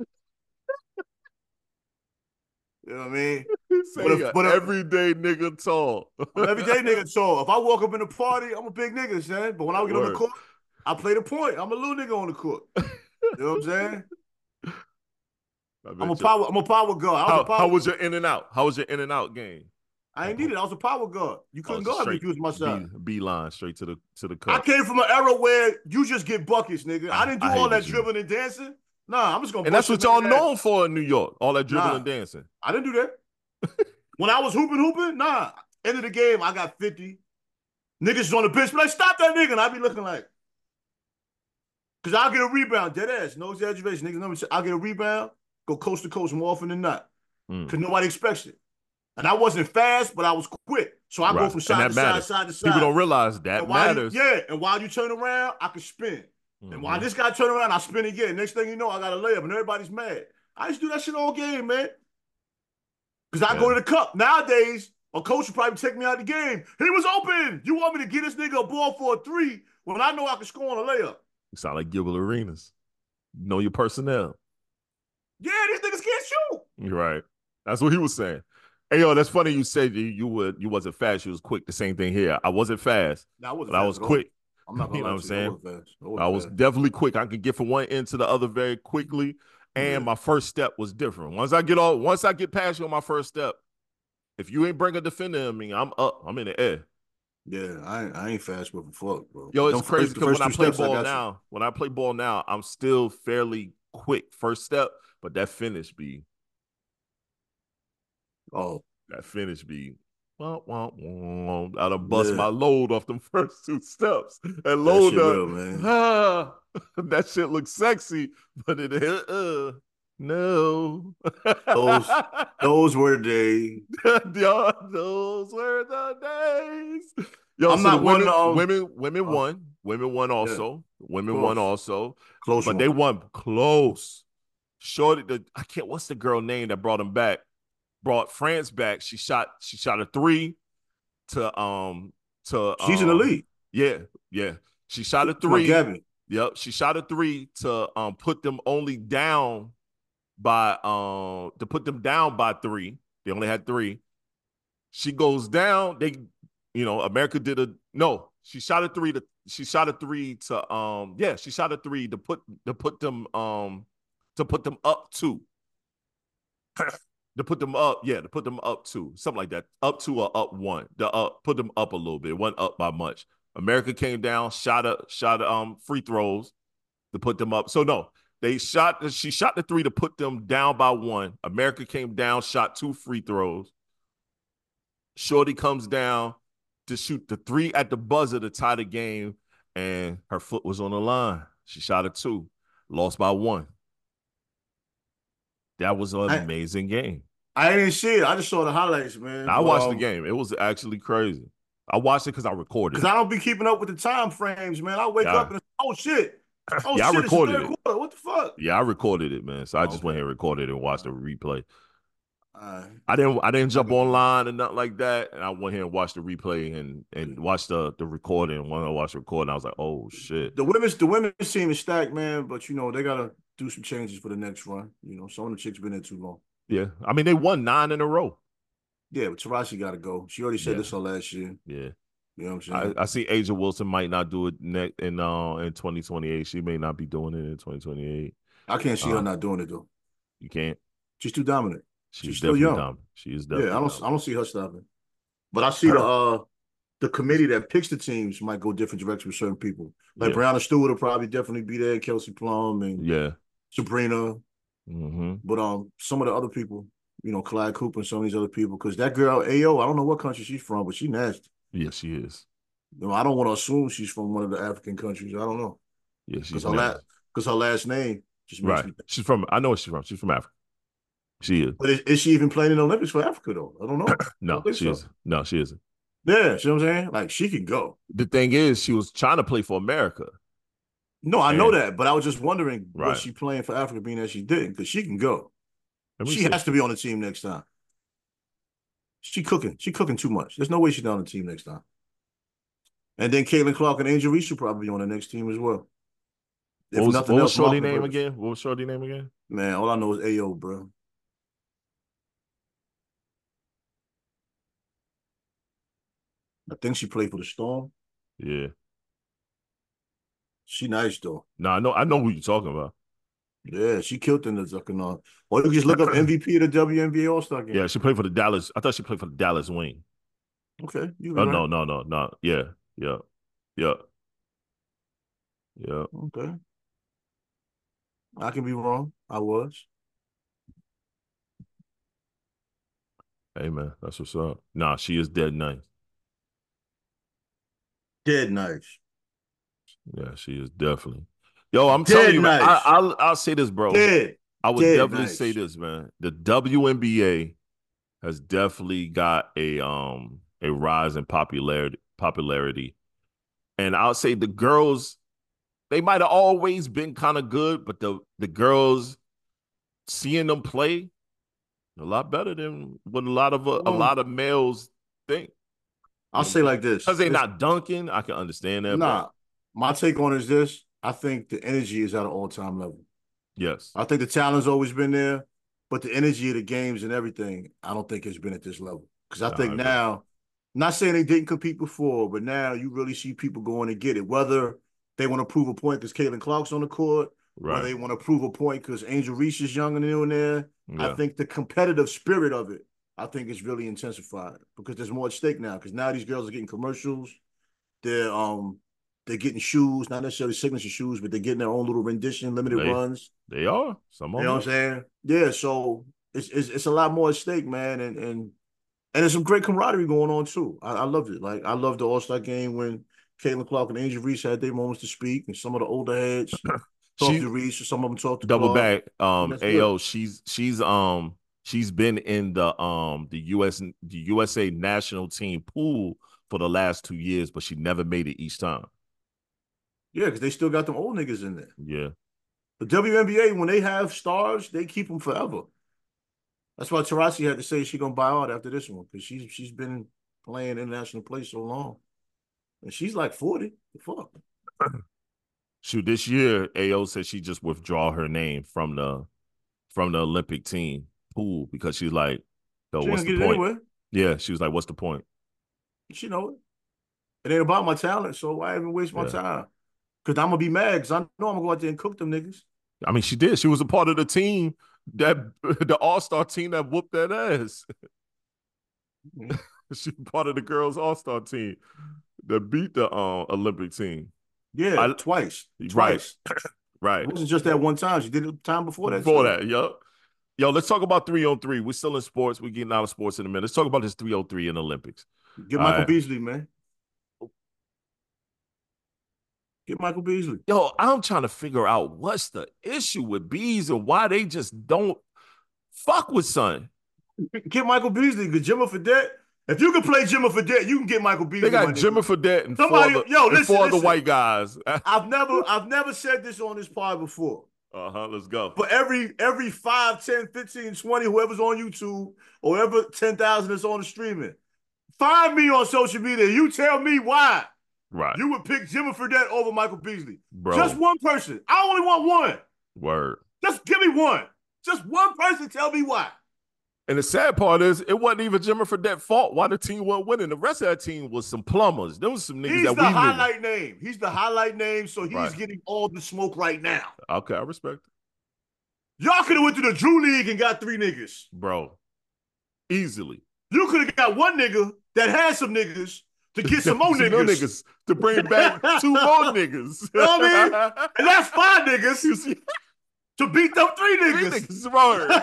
You know what I mean? But everyday nigga tall. I'm an everyday nigga tall. If I walk up in the party, I'm a big nigga, son. But when I get on the court, I play the point. I'm a little nigga on the court. You know what I'm saying? I'm a power guard. How was your in and out? How was your in and out game? I ain't need it. I was a power guard. You couldn't guard me if you was my shot. Beeline straight to the cup. I came from an era where you just get buckets, nigga. I didn't do all that dribbling and dancing. Nah, I'm just gonna. And that's what y'all known for in New York. All that dribbling and dancing. I didn't do that. When I was hooping, nah. End of the game, I got 50. Niggas on the bench, be like, stop that nigga. And I be looking like, because I'll get a rebound, dead ass, no exaggeration. Niggas know me. I'll get a rebound, go coast to coast more often than not. Because nobody expects it. And I wasn't fast, but I was quick. So I go from side to side. People don't realize that matters. And while you turn around, I can spin. And while this guy turn around, I spin again. Next thing you know, I got a layup and everybody's mad. I used to do that shit all game, man. Because I go to the cup. Nowadays, a coach would probably take me out of the game. He was open. You want me to get this nigga a ball for a 3 when I know I can score on a layup? You sound like Gilbert Arenas. Know your personnel. Yeah, these niggas can't shoot. You're right. That's what he was saying. Hey, yo, that's funny you said you wasn't fast. You was quick. The same thing here. I wasn't fast, but I was quick. I'm not gonna you know what I'm saying? I was definitely quick. I could get from one end to the other very quickly, and my first step was different. Once I get past you on my first step, if you ain't bring a defender in me, I'm up. I'm in the air. Yeah, I ain't fast with a fuck, bro. Yo, it's crazy because when I play ball now, I'm still fairly quick first step, but that finish be. Oh, that finish be. wah, wah, wah. I done bust Yeah. my load off them first 2 steps. And That load shit real, man. that shit looks sexy, but it no. Those were the days. Yo, those were the days. Yo, I'm so the not one to women won. Women won yeah, also. Women of won course. also. Close But one. they won close. Shorty, I can't. What's the girl name that brought them back? Brought France back. She shot a 3 to She's in the league. Yeah. She shot a Come on, 3. Gabby. Yep. She shot a 3 to put them only down by to put them down by 3. They only had 3. She goes down. America did a no. She shot a 3 to she shot a 3 to she shot a 3 to put them up 2. To put them up, to put them up 2, something like that. Up 2 or up 1. Put them up a little bit. It wasn't up by much. America came down, shot free throws to put them up. So no, she shot the 3 to put them down by 1. America came down, shot 2 free throws. Shorty comes down to shoot the 3 at the buzzer to tie the game, and her foot was on the line. She shot a 2, lost by 1. That was an amazing game. I didn't see it. I just saw the highlights, man. I watched the game. It was actually crazy. I watched it because I recorded it. Because I don't be keeping up with the time frames, man. I wake up and oh shit. Oh yeah, shit, I recorded it's the third quarter. What the fuck? Yeah, I recorded it, man. So I just went here and recorded it and watched the replay. I I didn't jump online and nothing like that. And I went here and watched the replay and watched the recording. When I watched the recording, I was like, oh shit. The women's team is stacked, man, but they gotta do some changes for the next run. Some of the chicks been in too long. Yeah. I mean, they won 9 in a row. Yeah, but Taraji gotta go. She already said this her last year. Yeah. You know what I'm saying? I see Asia Wilson might not do it in 2028. She may not be doing it in 2028. I can't see her not doing it though. You can't. She's too dominant. She's still young. Dominant. She is definitely. Yeah, I don't see her stopping. But I see the committee that picks the teams might go different directions with certain people. Like Brianna Stewart will probably definitely be there, Kelsey Plum and Sabrina. Mm-hmm. But some of the other people, Clyde Cooper and some of these other people, because that girl Ayo, I don't know what country she's from, but she's nasty. Yeah, she is. I don't want to assume she's from one of the African countries. I don't know. Yeah, she's because her last name just makes me. She's from. I know where she's from. She's from Africa. She is. But is she even playing in the Olympics for Africa though? I don't know. No, she isn't. No, she isn't. Yeah, see what I'm saying? Like she can go. The thing is, she was trying to play for America. No, I know that, but I was just wondering, was she playing for Africa being that she didn't? Because she can go. She has to be on the team next time. She cooking. She cooking too much. There's no way she's on the team next time. And then Caitlin Clark and Angel Reese should probably be on the next team as well. What was Shorty name again? What was Shorty name again? Man, all I know is Ayo, bro. I think she played for the Storm. Yeah. She nice though. No, I know who you're talking about. Yeah, she killed in the fucking Or you can just look up MVP of the WNBA All-Star game. Yeah, she played for the Dallas. I thought she played for the Dallas Wing. Okay. No. Yeah. Okay. I can be wrong. I was. Hey man, that's what's up. Nah, she is dead nice. Dead nice. Yeah, she is definitely. Yo, I'm telling you, man, I'll say this, bro. I would definitely say this, man. The WNBA has definitely got a rise in popularity. And I'll say the girls, they might have always been kind of good, but the girls, seeing them play a lot better than what a lot of males think. I'll say like this. Because they're not dunking, I can understand that. Nah, my take on it is this. I think the energy is at an all-time level. Yes. I think the talent's always been there, but the energy of the games and everything, I don't think it's been at this level. Because I think now, not saying they didn't compete before, but now you really see people going to get it. Whether they want to prove a point because Caitlin Clark's on the court, or they want to prove a point because Angel Reese is young and new in there. Yeah. I think the competitive spirit of it, I think is really intensified because there's more at stake now. Because now these girls are getting commercials. They're getting shoes, not necessarily signature shoes, but they're getting their own little rendition, limited runs. They are. Some of them. You know what I'm saying? Yeah, so it's a lot more at stake, man. And And there's some great camaraderie going on too. I loved it. Like I loved the All-Star game when Caitlin Clark and Angel Reese had their moments to speak, and some of the older heads talked She to Reese, or some of them talked to double Clark. back. That's AO, good. she's been in the USA national team pool for the last 2 years, but she never made it each time. Yeah, because they still got them old niggas in there. Yeah. The WNBA, when they have stars, they keep them forever. That's why Taurasi had to say she's gonna buy out after this one, because she's been playing international play so long, and she's like 40. The fuck. Shoot, this year AO said she just withdraw her name from the Olympic team pool because she's like, yo, She what's gonna the get it point? anyway. Yeah, she was like, what's the point? She know it. It ain't about my talent, so why even waste my Yeah. time? Because I'm gonna be mad, because I know I'm gonna go out there and cook them niggas. I mean, she did. She was a part of the team the All-Star team that whooped that ass. She part of the girls All-Star team that beat the Olympic team. Yeah, twice. Right. Right. It wasn't just that one time. She did it the time before that. Before too. that, yo, let's talk about 3-on-3. We're still in sports. We're getting out of sports in a minute. Let's talk about this 3-on-3 in the Olympics. Get Michael Beasley, man. Get Michael Beasley. Yo, I'm trying to figure out what's the issue with bees and why they just don't fuck with son. Get Michael Beasley, because Jimmer Fredette. If you can play Jimmer Fredette, you can get Michael Beasley. They got Jimmer Fredette and listen, four of the white guys. I've never said this on this pod before. Let's go. But every 5, 10, 15, 20, whoever's on YouTube, or whoever 10,000 is on the streaming, find me on social media. You tell me why you would pick Jimmer Fredette over Michael Beasley. Bro. Just one person. I only want one. Word. Just give me one. Just one person tell me why. And the sad part is, it wasn't even Jimmer Fredette's fault why the team wasn't winning. The rest of that team was some plumbers. There was some niggas that we knew. He's the highlight name. He's the highlight name, so he's getting all the smoke right now. Okay, I respect it. Y'all could have went to the Drew League and got 3 niggas. Bro, easily. You could have got one nigga that had some niggas to get some more niggas. To bring back 2 more niggas. You know what I mean? And that's 5 niggas. To beat them 3 niggas. 3 niggas,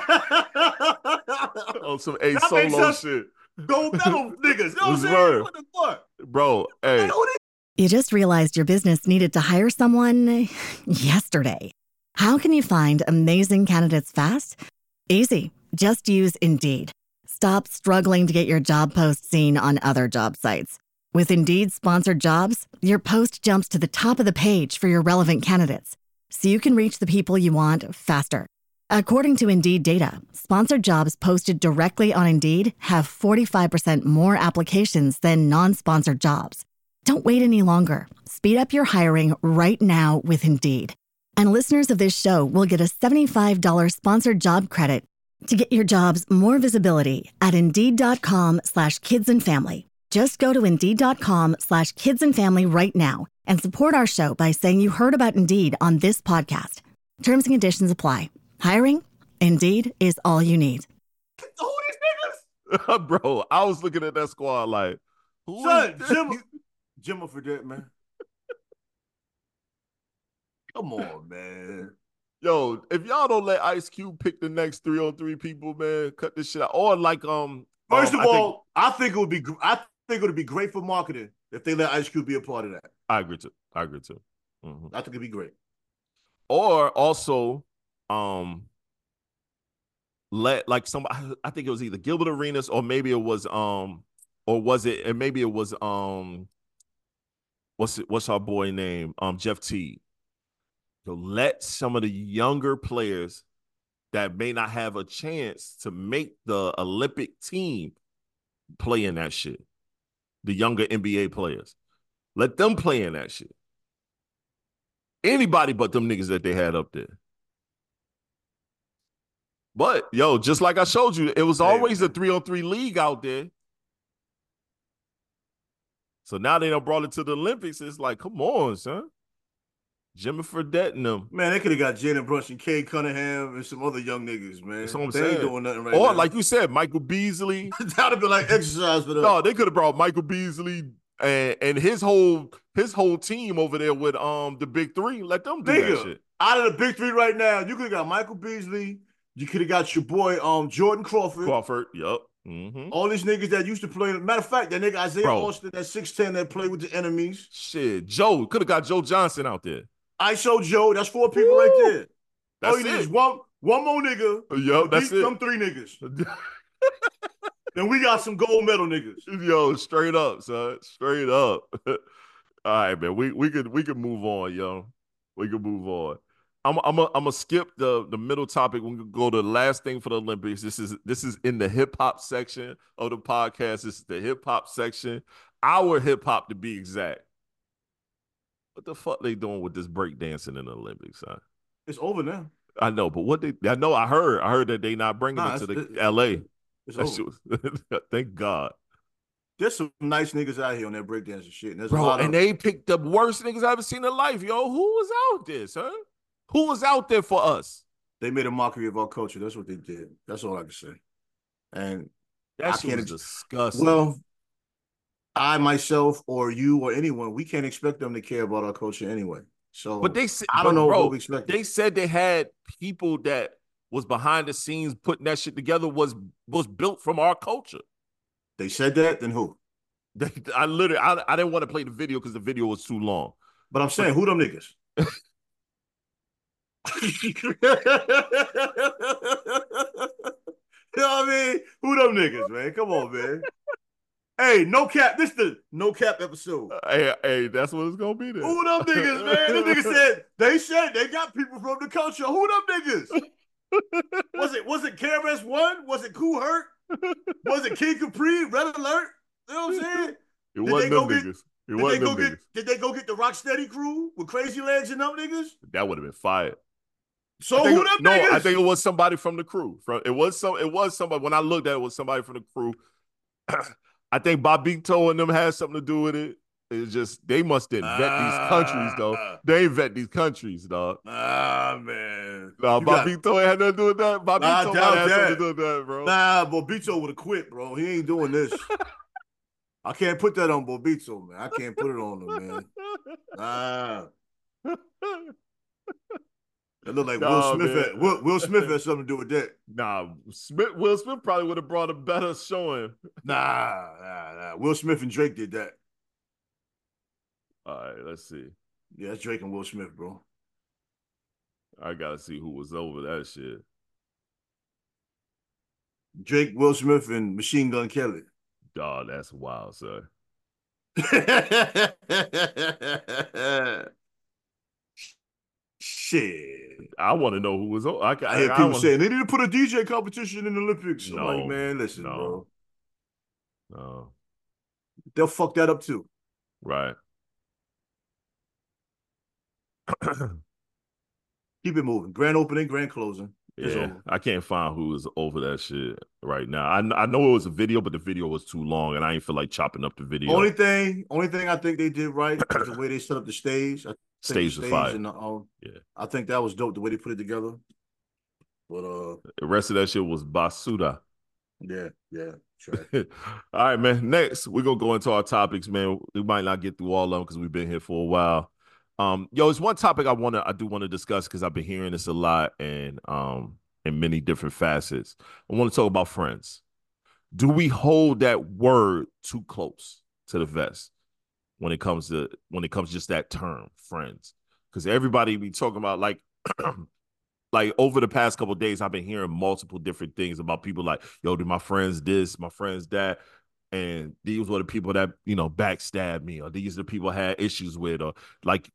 bro. On some A Solo shit. Gold medal niggas. You know what I'm saying? What the fuck? Bro, hey. You just realized your business needed to hire someone yesterday. How can you find amazing candidates fast? Easy. Just use Indeed. Stop struggling to get your job post seen on other job sites. With Indeed sponsored jobs, your post jumps to the top of the page for your relevant candidates, so you can reach the people you want faster. According to Indeed data, sponsored jobs posted directly on Indeed have 45% more applications than non-sponsored jobs. Don't wait any longer. Speed up your hiring right now with Indeed. And listeners of this show will get a $75 sponsored job credit to get your jobs more visibility at Indeed.com/kidsandfamily. Just go to Indeed.com/kidsandfamily right now and support our show by saying you heard about Indeed on this podcast. Terms and conditions apply. Hiring? Indeed is all you need. Who these niggas? Bro, I was looking at that squad like, Jimmer Fredette, man. Come on, man. Yo, if y'all don't let Ice Cube pick the next 3-on-3 people, man, cut this shit out. Or like First of all, I think it would be great for marketing if they let Ice Cube be a part of that. I agree too. Mm-hmm. I think it'd be great. Or also, let like somebody. I think it was either Gilbert Arenas or maybe it was or was it? And maybe it was what's our boy name? Jeff Teague. So let some of the younger players that may not have a chance to make the Olympic team play in that shit. The younger NBA players. Let them play in that shit. Anybody but them niggas that they had up there. But, yo, just like I showed you, it was always a 3-on-3 league out there. So now they done brought it to the Olympics. It's like, come on, son. Jimmy Fredette and them. Man, they could have got Jalen Brunson, Cade Cunningham, and some other young niggas, man. That's what I'm they saying. Ain't doing nothing right or now. Like you said, Michael Beasley. That would have been like exercise for them. No, they could have brought Michael Beasley and his whole team over there with the big 3. Let them do that shit. Out of the big 3 right now, you could have got Michael Beasley. You could have got your boy Jordan Crawford. Yep. Mm-hmm. All these niggas that used to play. Matter of fact, that nigga Isaiah Bro. Austin, that 6'10", that played with the enemies. Shit, Joe could have got Joe Johnson out there. ISO Joe, that's 4 people right there. That's All you need it. is one more nigga Yo, to that's beat it. them 3 niggas. Then we got some gold medal niggas. Yo, straight up, son. Straight up. All right, man. We could move on, yo. We could move on. I'm gonna skip the middle topic. We can go to the last thing for the Olympics. This is in the hip hop section of the podcast. This is the hip hop section. Our hip hop, to be exact. What the fuck they doing with this breakdancing in the Olympics, huh? It's over now. I know, but I heard that they not bringing it to the LA. It's over. Thank God. There's some nice niggas out here on that breakdancing shit. And there's Bro, a lot and they picked the worst niggas I've ever seen in life, yo. Who was out there, son? Who was out there for us? They made a mockery of our culture. That's what they did. That's all I can say. And That shit was disgusting. Well, I myself or you or anyone, we can't expect them to care about our culture anyway. So, but they said, I don't know bro, what we expect. They said they had people that was behind the scenes putting that shit together was built from our culture. They said that? Then who? I didn't want to play the video because the video was too long. But I'm saying, who them niggas? You know what I mean? Who them niggas, man? Come on, man. Hey, no cap. This the no cap episode. Hey, that's what it's gonna be then. Who them niggas, man? The nigga said they got people from the culture. Who them niggas? Was it KRS-One? Was it Kool Herc? Was it King Capri? Red Alert? You know what I'm saying? It wasn't them niggas. Did they go get the Rocksteady crew with Crazy Legs and them niggas? That would have been fired. So who them niggas? I think it was somebody from the crew. It was somebody. When I looked at it, it was somebody from the crew. I think Bobito and them had something to do with it. It's just they must vet these countries, though. They vet these countries, dog. Man. Bobito ain't had nothing to do with that. Bobito had something to do with that, bro. Bobito would have quit, bro. He ain't doing this. I can't put that on Bobito, man. I can't put it on him, man. It looked like Will Smith had something to do with that. Nah, Will Smith probably would have brought a better showing. Nah. Will Smith and Drake did that. All right, let's see. Yeah, that's Drake and Will Smith, bro. I gotta see who was over that shit. Drake, Will Smith, and Machine Gun Kelly. Dog, that's wild, sir. Shit. I want to know who was over. I hear people saying they need to put a DJ competition in the Olympics. No, I'm like, man, listen, bro. No. They'll fuck that up too. Right. Keep it moving. Grand opening, grand closing. Yeah, I can't find who is over that shit right now. I know it was a video, but the video was too long, and I ain't feel like chopping up the video. Only thing I think they did right is the way they set up the stage. Stage was fire. Yeah, I think that was dope the way they put it together. But the rest of that shit was basura. Yeah. Sure. All right, man. Next, we're gonna go into our topics, man. We might not get through all of them because we've been here for a while. It's one topic I do want to discuss because I've been hearing this a lot and in many different facets. I want to talk about friends. Do we hold that word too close to the vest when it comes just that term, friends? Because everybody be talking about like over the past couple of days, I've been hearing multiple different things about people like, yo, do my friends this, my friends that. And these were the people that, backstabbed me, or these are the people I had issues with, or like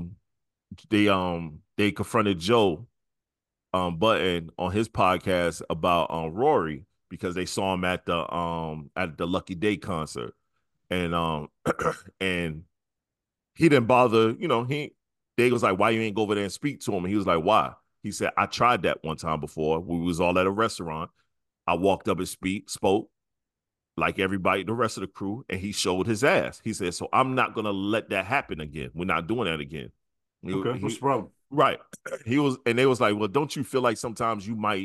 they confronted Joe Button on his podcast about Rory because they saw him at the Lucky Day concert. And and he didn't bother, they was like, why you ain't go over there and speak to him? And he was like, why? He said, I tried that one time before. We was all at a restaurant. I walked up and spoke like everybody, the rest of the crew, and he showed his ass. He said, so I'm not going to let that happen again. We're not doing that again. Okay, what's the problem? Right. They was like, well, don't you feel like sometimes you might,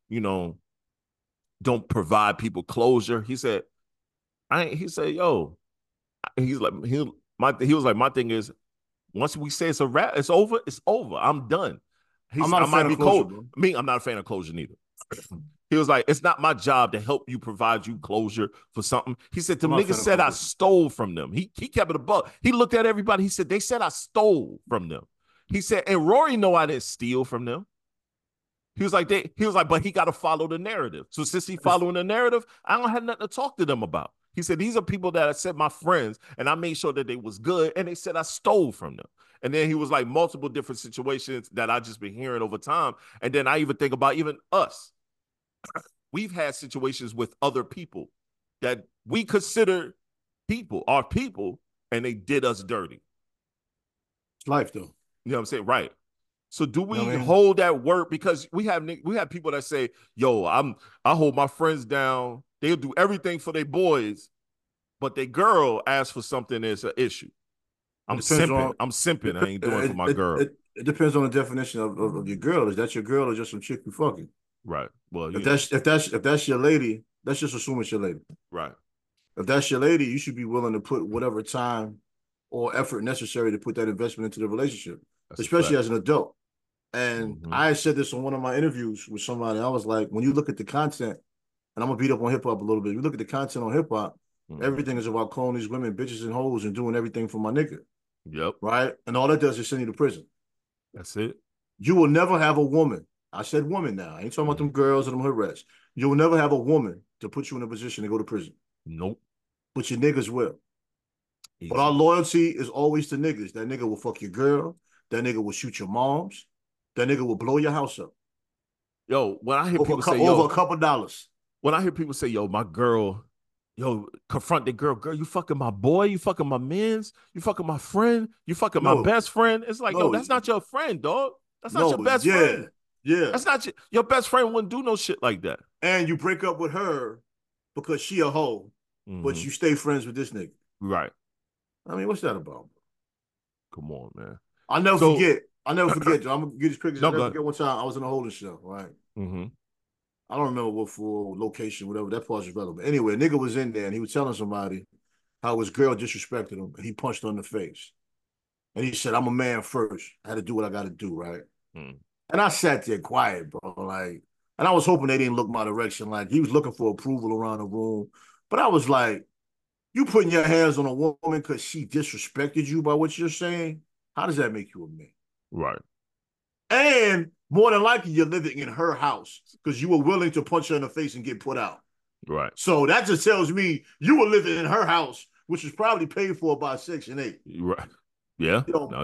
don't provide people closure? He said, yo, he was like, my thing is, once we say it's a wrap, it's over, it's over. I'm done. I'm not a fan of closure, bro. Me, I'm not a fan of closure neither. He was like, it's not my job to help you provide you closure for something. He said, the I'm not niggas finna said I close. stole from them. He kept it above. He looked at everybody. He said, they said I stole from them. He said, and Rory know I didn't steal from them. He was like, but he got to follow the narrative. So since he following the narrative, I don't have nothing to talk to them about. He said, these are people that I said my friends, and I made sure that they was good, and they said I stole from them. And then he was like multiple different situations that I just been hearing over time. And then I even think about even us. We've had situations with other people that we consider people, our people, and they did us dirty. It's life, though. You know what I'm saying? Right. So do we You know what I mean? hold that word? Because we have people that say, yo, I hold my friends down. They'll do everything for their boys, but their girl asks for something that's an issue. I'm simping. I ain't doing it for my girl. It depends on the definition of your girl. Is that your girl or just some chick you fucking? Right. Well, if that's your lady, let's just assume it's your lady. Right. If that's your lady, you should be willing to put whatever time or effort necessary to put that investment into the relationship, especially as an adult. And I said this on one of my interviews with somebody. I was like, when you look at the content, and I'm gonna beat up on hip hop a little bit. You look at the content on hip hop, everything is about calling these women bitches and hoes and doing everything for my nigga. Yep. Right? And all that does is send you to prison. That's it. You will never have a woman. I said woman now. I ain't talking about them girls and them hoods. You will never have a woman to put you in a position to go to prison. Nope. But your niggas will. Easy. But our loyalty is always to niggas. That nigga will fuck your girl. That nigga will shoot your moms. That nigga will blow your house up. Yo, when I hear people say, over a couple dollars. When I hear people say, yo, my girl, confront the girl, you fucking my boy, you fucking my mans, you fucking my friend, you fucking my best friend. It's like, yo, that's not your friend, dog. That's not your best friend. Yeah. That's not your best friend wouldn't do no shit like that. And you break up with her because she a hoe, but you stay friends with this nigga. Right. I mean, what's that about? Come on, man. I'll never forget, Joe. I'm gonna get this quick. I'll never forget one time I was in a holding show, right? I don't remember what for location, whatever. That part's irrelevant. Anyway, a nigga was in there and he was telling somebody how his girl disrespected him and he punched her in the face. And he said, I'm a man first. I had to do what I got to do, right? And I sat there quiet, bro. Like, and I was hoping they didn't look my direction. Like, he was looking for approval around the room. But I was like, you putting your hands on a woman because she disrespected you by what you're saying? How does that make you a man? Right. And more than likely, you're living in her house because you were willing to punch her in the face and get put out. Right. So that just tells me you were living in her house, which was probably paid for by Section 8. Right. Yeah.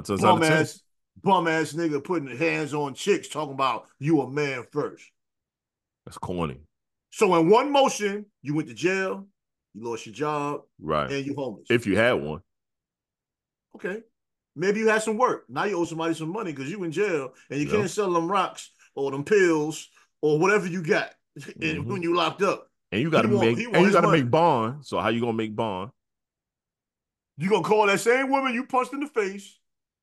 Bum ass nigga putting hands on chicks talking about you a man first. That's corny. So in one motion, you went to jail, you lost your job, right, and you homeless. If you had one. Okay. Maybe you had some work. Now you owe somebody some money because you in jail and you can't sell them rocks or them pills or whatever you got when you locked up. And you gotta make bond. So how you gonna make bond? You gonna call that same woman you punched in the face?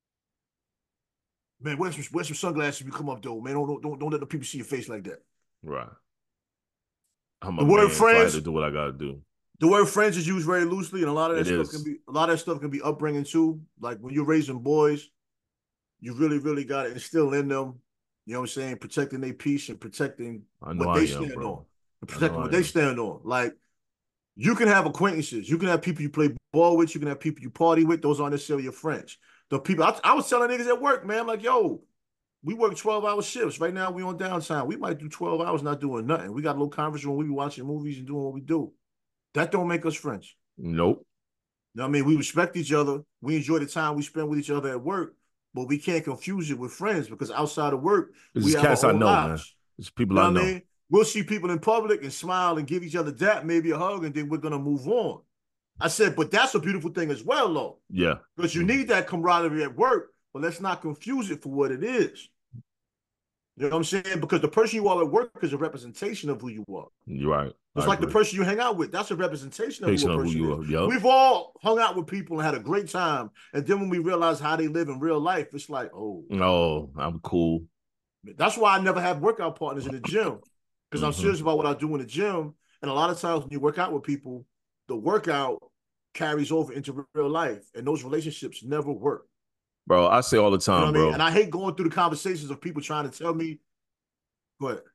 Man, wear some sunglasses when you come up though, man. Don't let the people see your face like that. Right. The word friends, so I had to do what I gotta do. The word friends is used very loosely, and a lot of that stuff can be upbringing too. Like when you're raising boys, you really, really gotta instill in them, you know what I'm saying, protecting their peace and protecting what they stand on. Protecting what they stand on. Like you can have acquaintances, you can have people you play ball with, you can have people you party with. Those aren't necessarily your friends. The people I was telling niggas at work, man, like, yo, we work 12-hour shifts. Right now we on downtime. We might do 12 hours not doing nothing. We got a little conference room. We be watching movies and doing what we do. That don't make us friends. Nope. You know what I mean? We respect each other. We enjoy the time we spend with each other at work, but we can't confuse it with friends because outside of work, we have cats our I own know, lives. man. It's people I know. I mean? We'll see people in public and smile and give each other dap, maybe a hug, and then we're going to move on. I said, but that's a beautiful thing as well, though. Yeah. Because you need that camaraderie at work, but let's not confuse it for what it is. You know what I'm saying? Because the person you are at work is a representation of who you are. You're right. It's like the person you hang out with. That's a representation of who a person you is. Yep. We've all hung out with people and had a great time. And then when we realize how they live in real life, it's like, oh, I'm cool. That's why I never have workout partners in the gym. Because I'm serious about what I do in the gym. And a lot of times when you work out with people, the workout carries over into real life. And those relationships never work. Bro, I say all the time, you know what bro. I mean? And I hate going through the conversations of people trying to tell me, go ahead.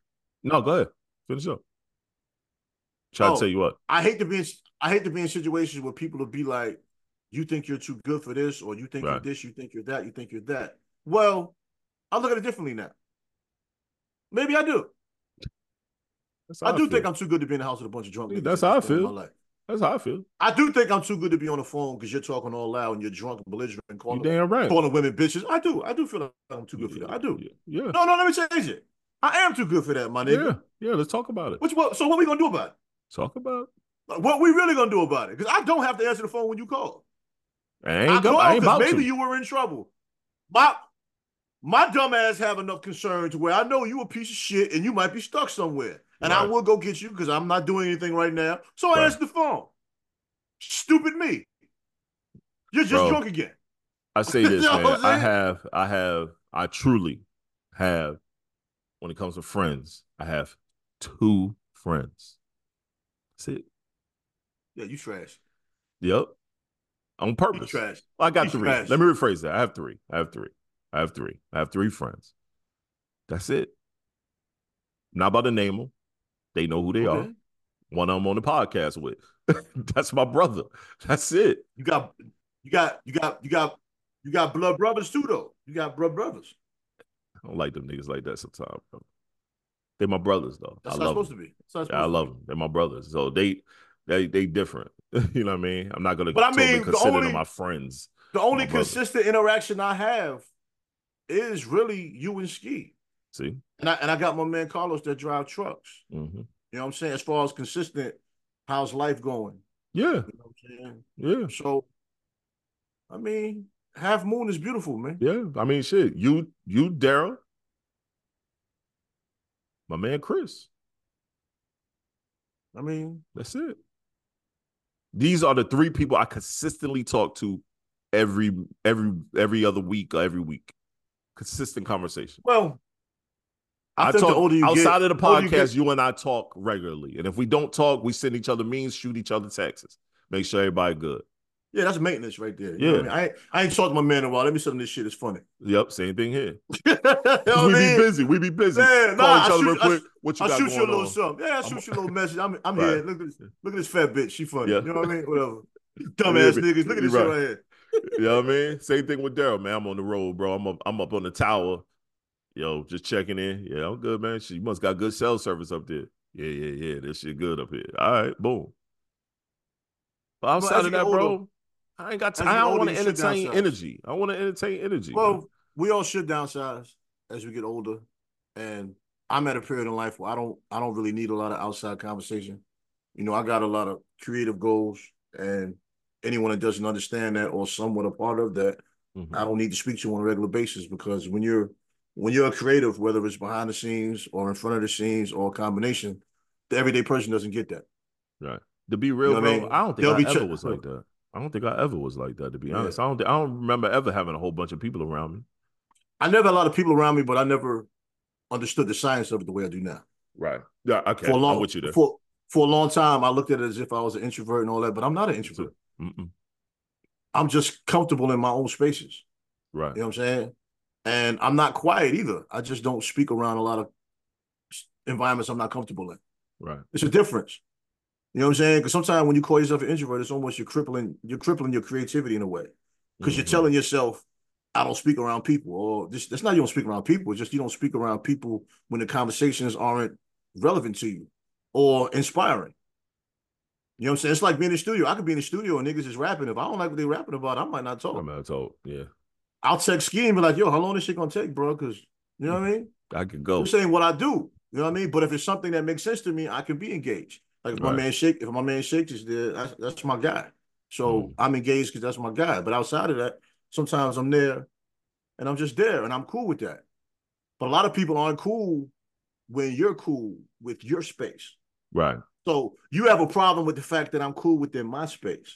No, go ahead. Finish up. Try to tell you what. I hate to be in situations where people will be like, you think you're too good for this, or you think you're this, you think you're that, you think you're that. Well, I look at it differently now. Maybe I do. I do think I'm too good to be in the house with a bunch of drunk niggas. That's how I feel. That's how I feel. I do think I'm too good to be on the phone because you're talking all loud and you're drunk and belligerent and calling women bitches. I do feel like I'm too good for that. I do. Yeah. No, let me change it. I am too good for that, my nigga. Yeah, let's talk about it. So what we gonna do about it? Talk about it. What we really gonna do about it? Because I don't have to answer the phone when you call. I ain't about maybe to. You were in trouble. My dumb ass have enough concern to where I know you a piece of shit and you might be stuck somewhere. And I will go get you because I'm not doing anything right now. So I answer the phone. Stupid me. You're just drunk again. I say this, man. I truly have, when it comes to friends, I have 2 friends. That's it. Yeah, you trash. Yep. On purpose. You trash. I got 3. Let me rephrase that. I have 3. I have 3 friends. That's it. I'm not about to name them. They know who they are. One of them on the podcast with. That's my brother. That's it. You got blood brothers too, though. You got blood brothers. I don't like them niggas like that sometimes, bro. They're my brothers, though. That's how it's supposed to be. I love them. They're my brothers. So they different. You know what I mean? I'm not gonna consider them my friends. The only consistent interaction I have is really you and Ski. See? And I got my man Carlos that drive trucks. Mm-hmm. You know what I'm saying? As far as consistent, how's life going? Yeah. You know what I'm saying? Yeah. So, I mean, Half Moon is beautiful, man. Yeah. I mean, shit. You, Daryl. My man Chris. I mean, that's it. These are the 3 people I consistently talk to every other week or every week. Consistent conversation. Well, I talk outside of the podcast. You and I talk regularly, and if we don't talk, we send each other memes, shoot each other texts, make sure everybody good. Yeah, that's maintenance right there. You know what I mean? I ain't talked to my man in a while. Let me tell him this shit is funny. Yep, same thing here. We be busy. Man, call each other real quick. What you got going on? I'll shoot you a little something. Yeah, I'll shoot you a little message. I'm here. Look at this fat bitch. She funny. You know what I mean? Whatever. Dumbass niggas. Look at this shit right here. You know what I mean? Same thing with Daryl, man. I'm on the road, bro. I'm up on the tower. Yo, just checking in. Yeah, I'm good, man. You must got good cell service up there. Yeah. This shit good up here. All right, boom. But outside of that, bro, I ain't got time. I don't want to entertain energy. I want to entertain energy. Well, man. We all should downsize as we get older. And I'm at a period in life where I don't really need a lot of outside conversation. You know, I got a lot of creative goals, and anyone that doesn't understand that or somewhat a part of that, I don't need to speak to on a regular basis, because when you're a creative, whether it's behind the scenes or in front of the scenes or a combination, the everyday person doesn't get that. Right. To be real, bro, I don't think I ever was like that. I don't think I ever was like that, to be honest. I don't remember ever having a whole bunch of people around me. I never had a lot of people around me, but I never understood the science of it the way I do now. Right. Yeah, okay. I'm with you there. For a long time, I looked at it as if I was an introvert and all that, but I'm not an introvert. I'm just comfortable in my own spaces. Right. You know what I'm saying? And I'm not quiet either. I just don't speak around a lot of environments I'm not comfortable in. Right. It's a difference. You know what I'm saying? Because sometimes when you call yourself an introvert, it's almost you're crippling your creativity in a way. Because you're telling yourself, I don't speak around people. Or that's not you don't speak around people. It's just you don't speak around people when the conversations aren't relevant to you or inspiring. You know what I'm saying? It's like being in the studio. I could be in the studio and niggas is rapping. If I don't like what they're rapping about, I might not talk. I might not talk, yeah. I'll text Ski and be like, yo, how long this shit gonna take, bro? Because, you know what I mean? I could go. I'm saying what I do. You know what I mean? But if it's something that makes sense to me, I can be engaged. Like if my man Shake is there, that's my guy. So I'm engaged because that's my guy. But outside of that, sometimes I'm there and I'm just there and I'm cool with that. But a lot of people aren't cool when you're cool with your space. Right. So you have a problem with the fact that I'm cool within my space.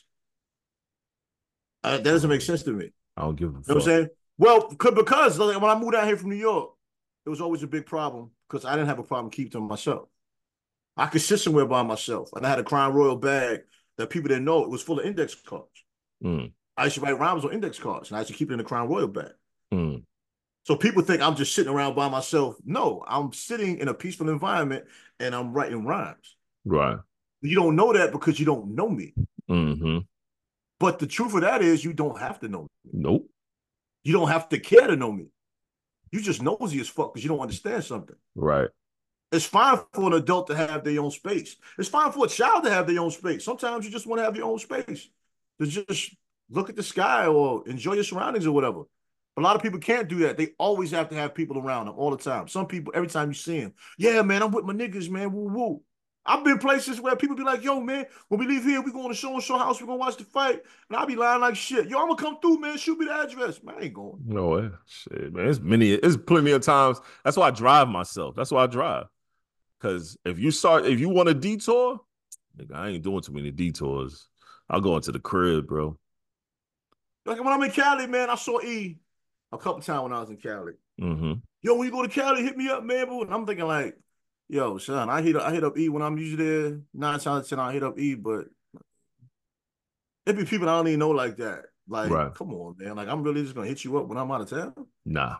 That doesn't make sense to me. I don't give a fuck. You know what I'm saying? Well, because when I moved out here from New York, it was always a big problem because I didn't have a problem keeping to myself. I could sit somewhere by myself, and I had a Crown Royal bag that people didn't know it was full of index cards. I used to write rhymes on index cards, and I used to keep it in the Crown Royal bag. So people think I'm just sitting around by myself. No, I'm sitting in a peaceful environment and I'm writing rhymes. Right. You don't know that because you don't know me. Mm-hmm. But the truth of that is you don't have to know me. Nope. You don't have to care to know me. You just nosy as fuck because you don't understand something. Right. It's fine for an adult to have their own space. It's fine for a child to have their own space. Sometimes you just want to have your own space to just look at the sky or enjoy your surroundings or whatever. A lot of people can't do that. They always have to have people around them all the time. Some people, every time you see them, yeah, man, I'm with my niggas, man. Woo woo. I've been places where people be like, yo, man, when we leave here, we going to show and show house, we're gonna watch the fight. And I'll be lying like shit. Yo, I'm gonna come through, man. Shoot me the address. Man, I ain't going. No way. Shit, man. It's plenty of times. That's why I drive myself. That's why I drive. Because if you want a detour, nigga, I ain't doing too many detours. I'll go into the crib, bro. Like when I'm in Cali, man, I saw E a couple times when I was in Cali. Mm-hmm. Yo, when you go to Cali, hit me up, man. And I'm thinking like, yo, son, I hit up E when I'm usually there. 9 times out of 10, I hit up E, but it be people I don't even know like that. Like, Right. come on, man. Like, I'm really just gonna hit you up when I'm out of town. Nah.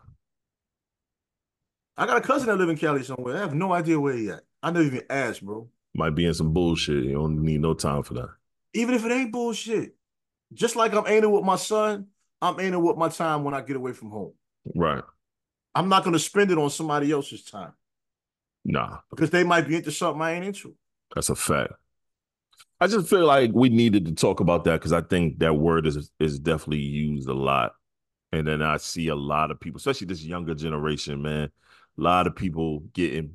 I got a cousin that live in Cali somewhere. I have no idea where he at. I never even asked, bro. Might be in some bullshit. You don't need no time for that. Even if it ain't bullshit. Just like I'm aiming with my son, I'm aiming with my time when I get away from home. Right. I'm not gonna spend it on somebody else's time. Nah. Because they might be into something I ain't into. That's a fact. I just feel like we needed to talk about that because I think that word is definitely used a lot. And then I see a lot of people, especially this younger generation, man, a lot of people getting,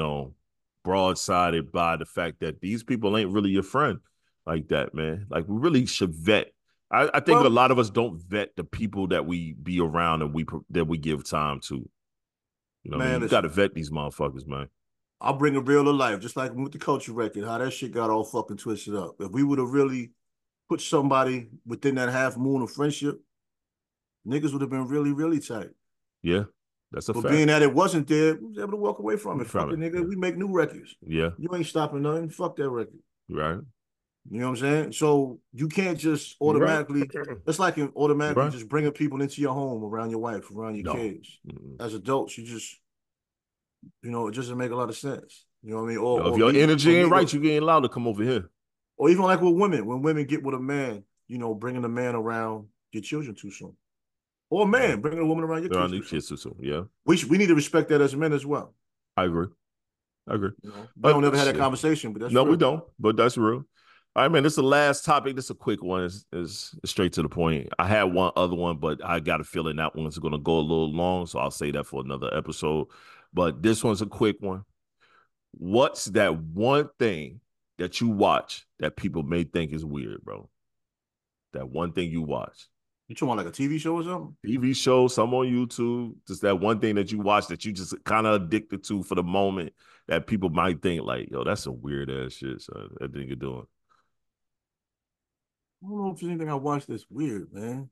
broadsided by the fact that these people ain't really your friend like that, man. Like we really should vet. I think a lot of us don't vet the people that we be around and that we give time to. You know, man, you got to vet these motherfuckers, man. I'll bring it real to life, just like with the culture record, how that shit got all fucking twisted up. If we would have really put somebody within that half moon of friendship, niggas would have been really, really tight. Yeah, that's a fact. But being that it wasn't there, we was able to walk away from it. Fucking nigga, we make new records. Yeah. You ain't stopping nothing. Fuck that record. Right. You know what I'm saying? So you can't just automatically, it's like automatically just bringing people into your home, around your wife, around your kids. As adults, you just, it just doesn't make a lot of sense. You know what I mean? Or if your energy ain't right, you ain't allowed to come over here. Or even like with women, when women get with a man, bringing a man around your children too soon. Or a man bringing a woman around your kids too soon. Yeah. We need to respect that as men as well. I agree. We don't ever had a conversation, but that's real. We don't, but that's real. All right, man, this is the last topic. This is a quick one. It's straight to the point. I had one other one, but I got a feeling that one's going to go a little long, so I'll say that for another episode. But this one's a quick one. What's that one thing that you watch that people may think is weird, bro? That one thing you watch. You talking about like a TV show or something? TV show, some on YouTube. Just that one thing that you watch that you just kind of addicted to for the moment that people might think like, yo, that's some weird ass shit, son. That thing you're doing. I don't know if there's anything I watched that's weird, man.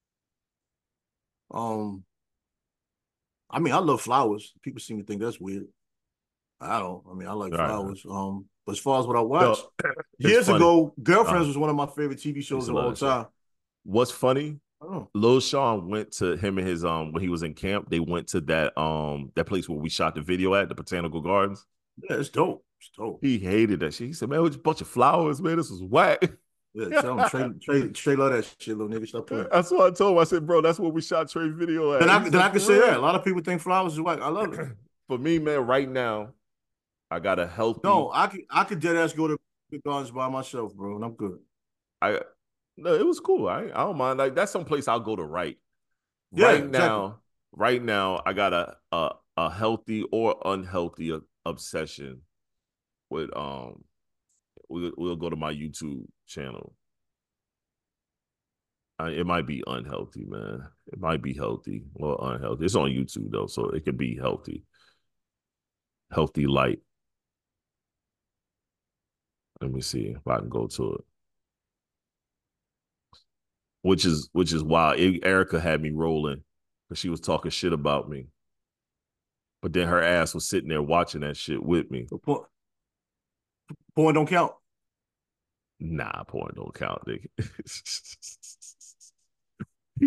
I mean, I love flowers. People seem to think that's weird. I don't. I mean, I like flowers. But as far as what I watched, years ago, Girlfriends was one of my favorite TV shows of all time. What's funny? Lil Sean went to him and his when he was in camp. They went to that place where we shot the video at the Botanical Gardens. Yeah, it's dope. It's dope. He hated that shit. He said, "Man, it was a bunch of flowers, man. This was whack." Yeah, tell him Trey love that shit, little nigga. Stop playing. That's what I told him. I said, "Bro, that's what we shot Trey video at." Then I can say that. A lot of people think flowers is whack. I love it. For me, man, right now, I got a healthy. No, I could dead ass go to the gardens by myself, bro, and I'm good. No, it was cool. I don't mind. Like that's some place I'll go to write. Yeah, Right now, I got a healthy or unhealthy obsession with we'll go to my YouTube channel. It might be unhealthy, man. It might be healthy or unhealthy. It's on YouTube though, so it could be healthy. Healthy light. Let me see if I can go to it. Which is why Erica had me rolling because she was talking shit about me. But then her ass was sitting there watching that shit with me. Porn don't count. Nah, porn don't count, nigga.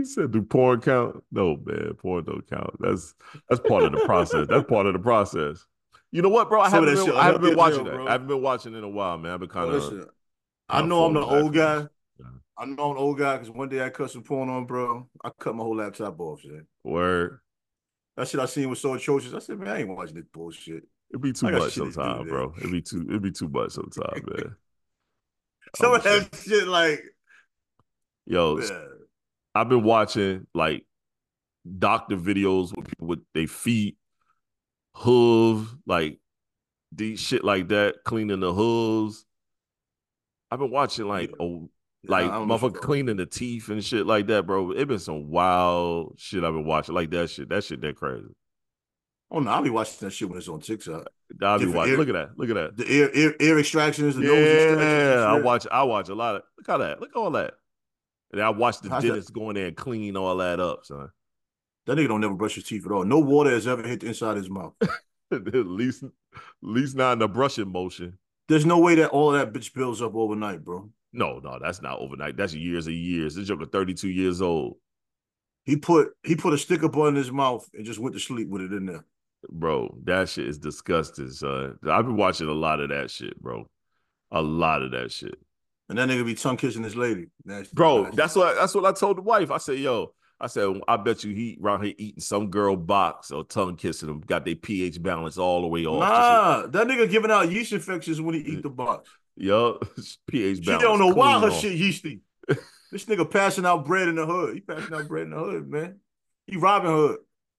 said, "Do porn count?" No, man, porn don't count. That's part of the process. That's part of the process. You know what, bro? I haven't been watching that. Bro. I haven't been watching it in a while, man. I've been kind of. Listen, I know I'm the old guy. Yeah. I know I'm the old guy because one day I cut some porn on, bro. I cut my whole laptop off, shit. Word. That shit I seen was so atrocious. I said, man, I ain't watching this bullshit. It'd be too much sometimes, bro. It'd be too much sometimes, man. Some of that shit, like, yo, man. I've been watching like doctor videos with people with their feet, hooves, like these shit like that, cleaning the hooves. I've been watching like motherfucker cleaning the teeth and shit like that, bro. It been some wild shit I've been watching, like that shit. That shit that crazy. Oh no, I'll be watching that shit when it's on TikTok. I'll be watching. Look at that. The ear extractions, the nose extractions. Yeah, I watch a lot of. Look at that. Look at all that. And I watch the dentist go in there and clean all that up, son. That nigga don't never brush his teeth at all. No water has ever hit the inside of his mouth. at least not in the brushing motion. There's no way that all of that bitch builds up overnight, bro. No, that's not overnight. That's years and years. This joker 32 years old. He put a sticker bun in his mouth and just went to sleep with it in there. Bro, that shit is disgusting, son. I've been watching a lot of that shit, bro. A lot of that shit. And that nigga be tongue kissing his lady. Bro, that's what I told the wife. I said, I bet you he around here eating some girl box or tongue kissing them, got their pH balance all the way off. Nah, that nigga giving out yeast infections when he eat the box. Yo, pH balance. She don't know why her shit yeasty. This nigga passing out bread in the hood. He passing out bread in the hood, man. He robbing hood.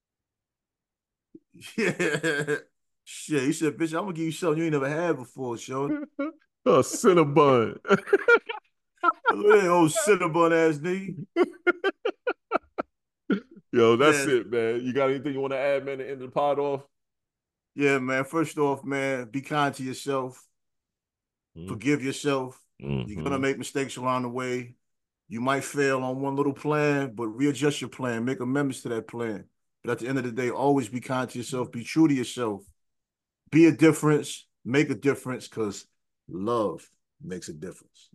Yeah. Shit, he said, bitch, I'm gonna give you something you ain't never had before, Sean. A Cinnabon. Look at that old Cinnabon ass nigga. Yo, that's it, man. You got anything you want to add, man, to end the pod off? Yeah, man. First off, man, be kind to yourself. Forgive yourself. You're gonna make mistakes along the way. You might fail on one little plan, but readjust your plan. Make amendments to that plan. But at the end of the day, always be kind to yourself. Be true to yourself. Be a difference. Make a difference, because love makes a difference.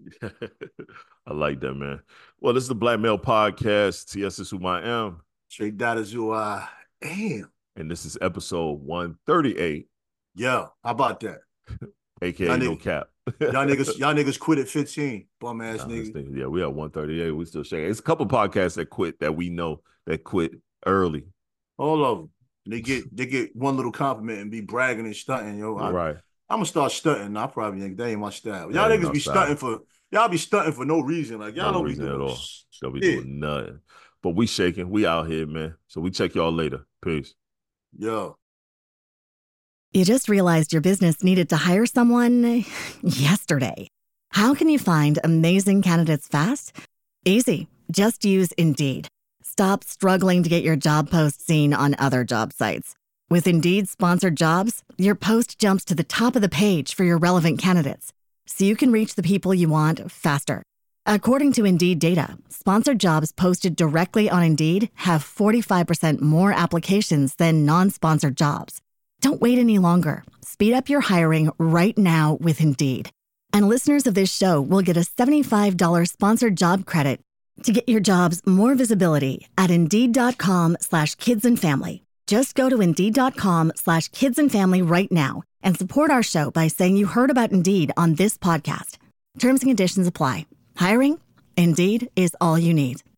I like that, man. Well, this is the Black Male Podcast. TS is who I am. Straight that is who I am. And this is episode 138. Yeah, how about that? AKA No Cap. y'all niggas quit at 15. Bum ass niggas. Yeah, we at 138. We still shaking. It's a couple podcasts that quit that we know that quit early. All of them. They get one little compliment and be bragging and stunting, yo. Right. I'm gonna start stunting. I probably think that ain't my style. Y'all niggas be stunting for no reason. Like y'all don't be doing at all. Don't be doing nothing. But we shaking. We out here, man. So we check y'all later. Peace. Yo. You just realized your business needed to hire someone yesterday. How can you find amazing candidates fast? Easy. Just use Indeed. Stop struggling to get your job post seen on other job sites. With Indeed sponsored jobs, your post jumps to the top of the page for your relevant candidates, so you can reach the people you want faster. According to Indeed data, sponsored jobs posted directly on Indeed have 45% more applications than non-sponsored jobs. Don't wait any longer. Speed up your hiring right now with Indeed. And listeners of this show will get a $75 sponsored job credit to get your jobs more visibility at Indeed.com/kidsandfamily. Just go to Indeed.com/kidsandfamily right now and support our show by saying you heard about Indeed on this podcast. Terms and conditions apply. Hiring? Indeed is all you need.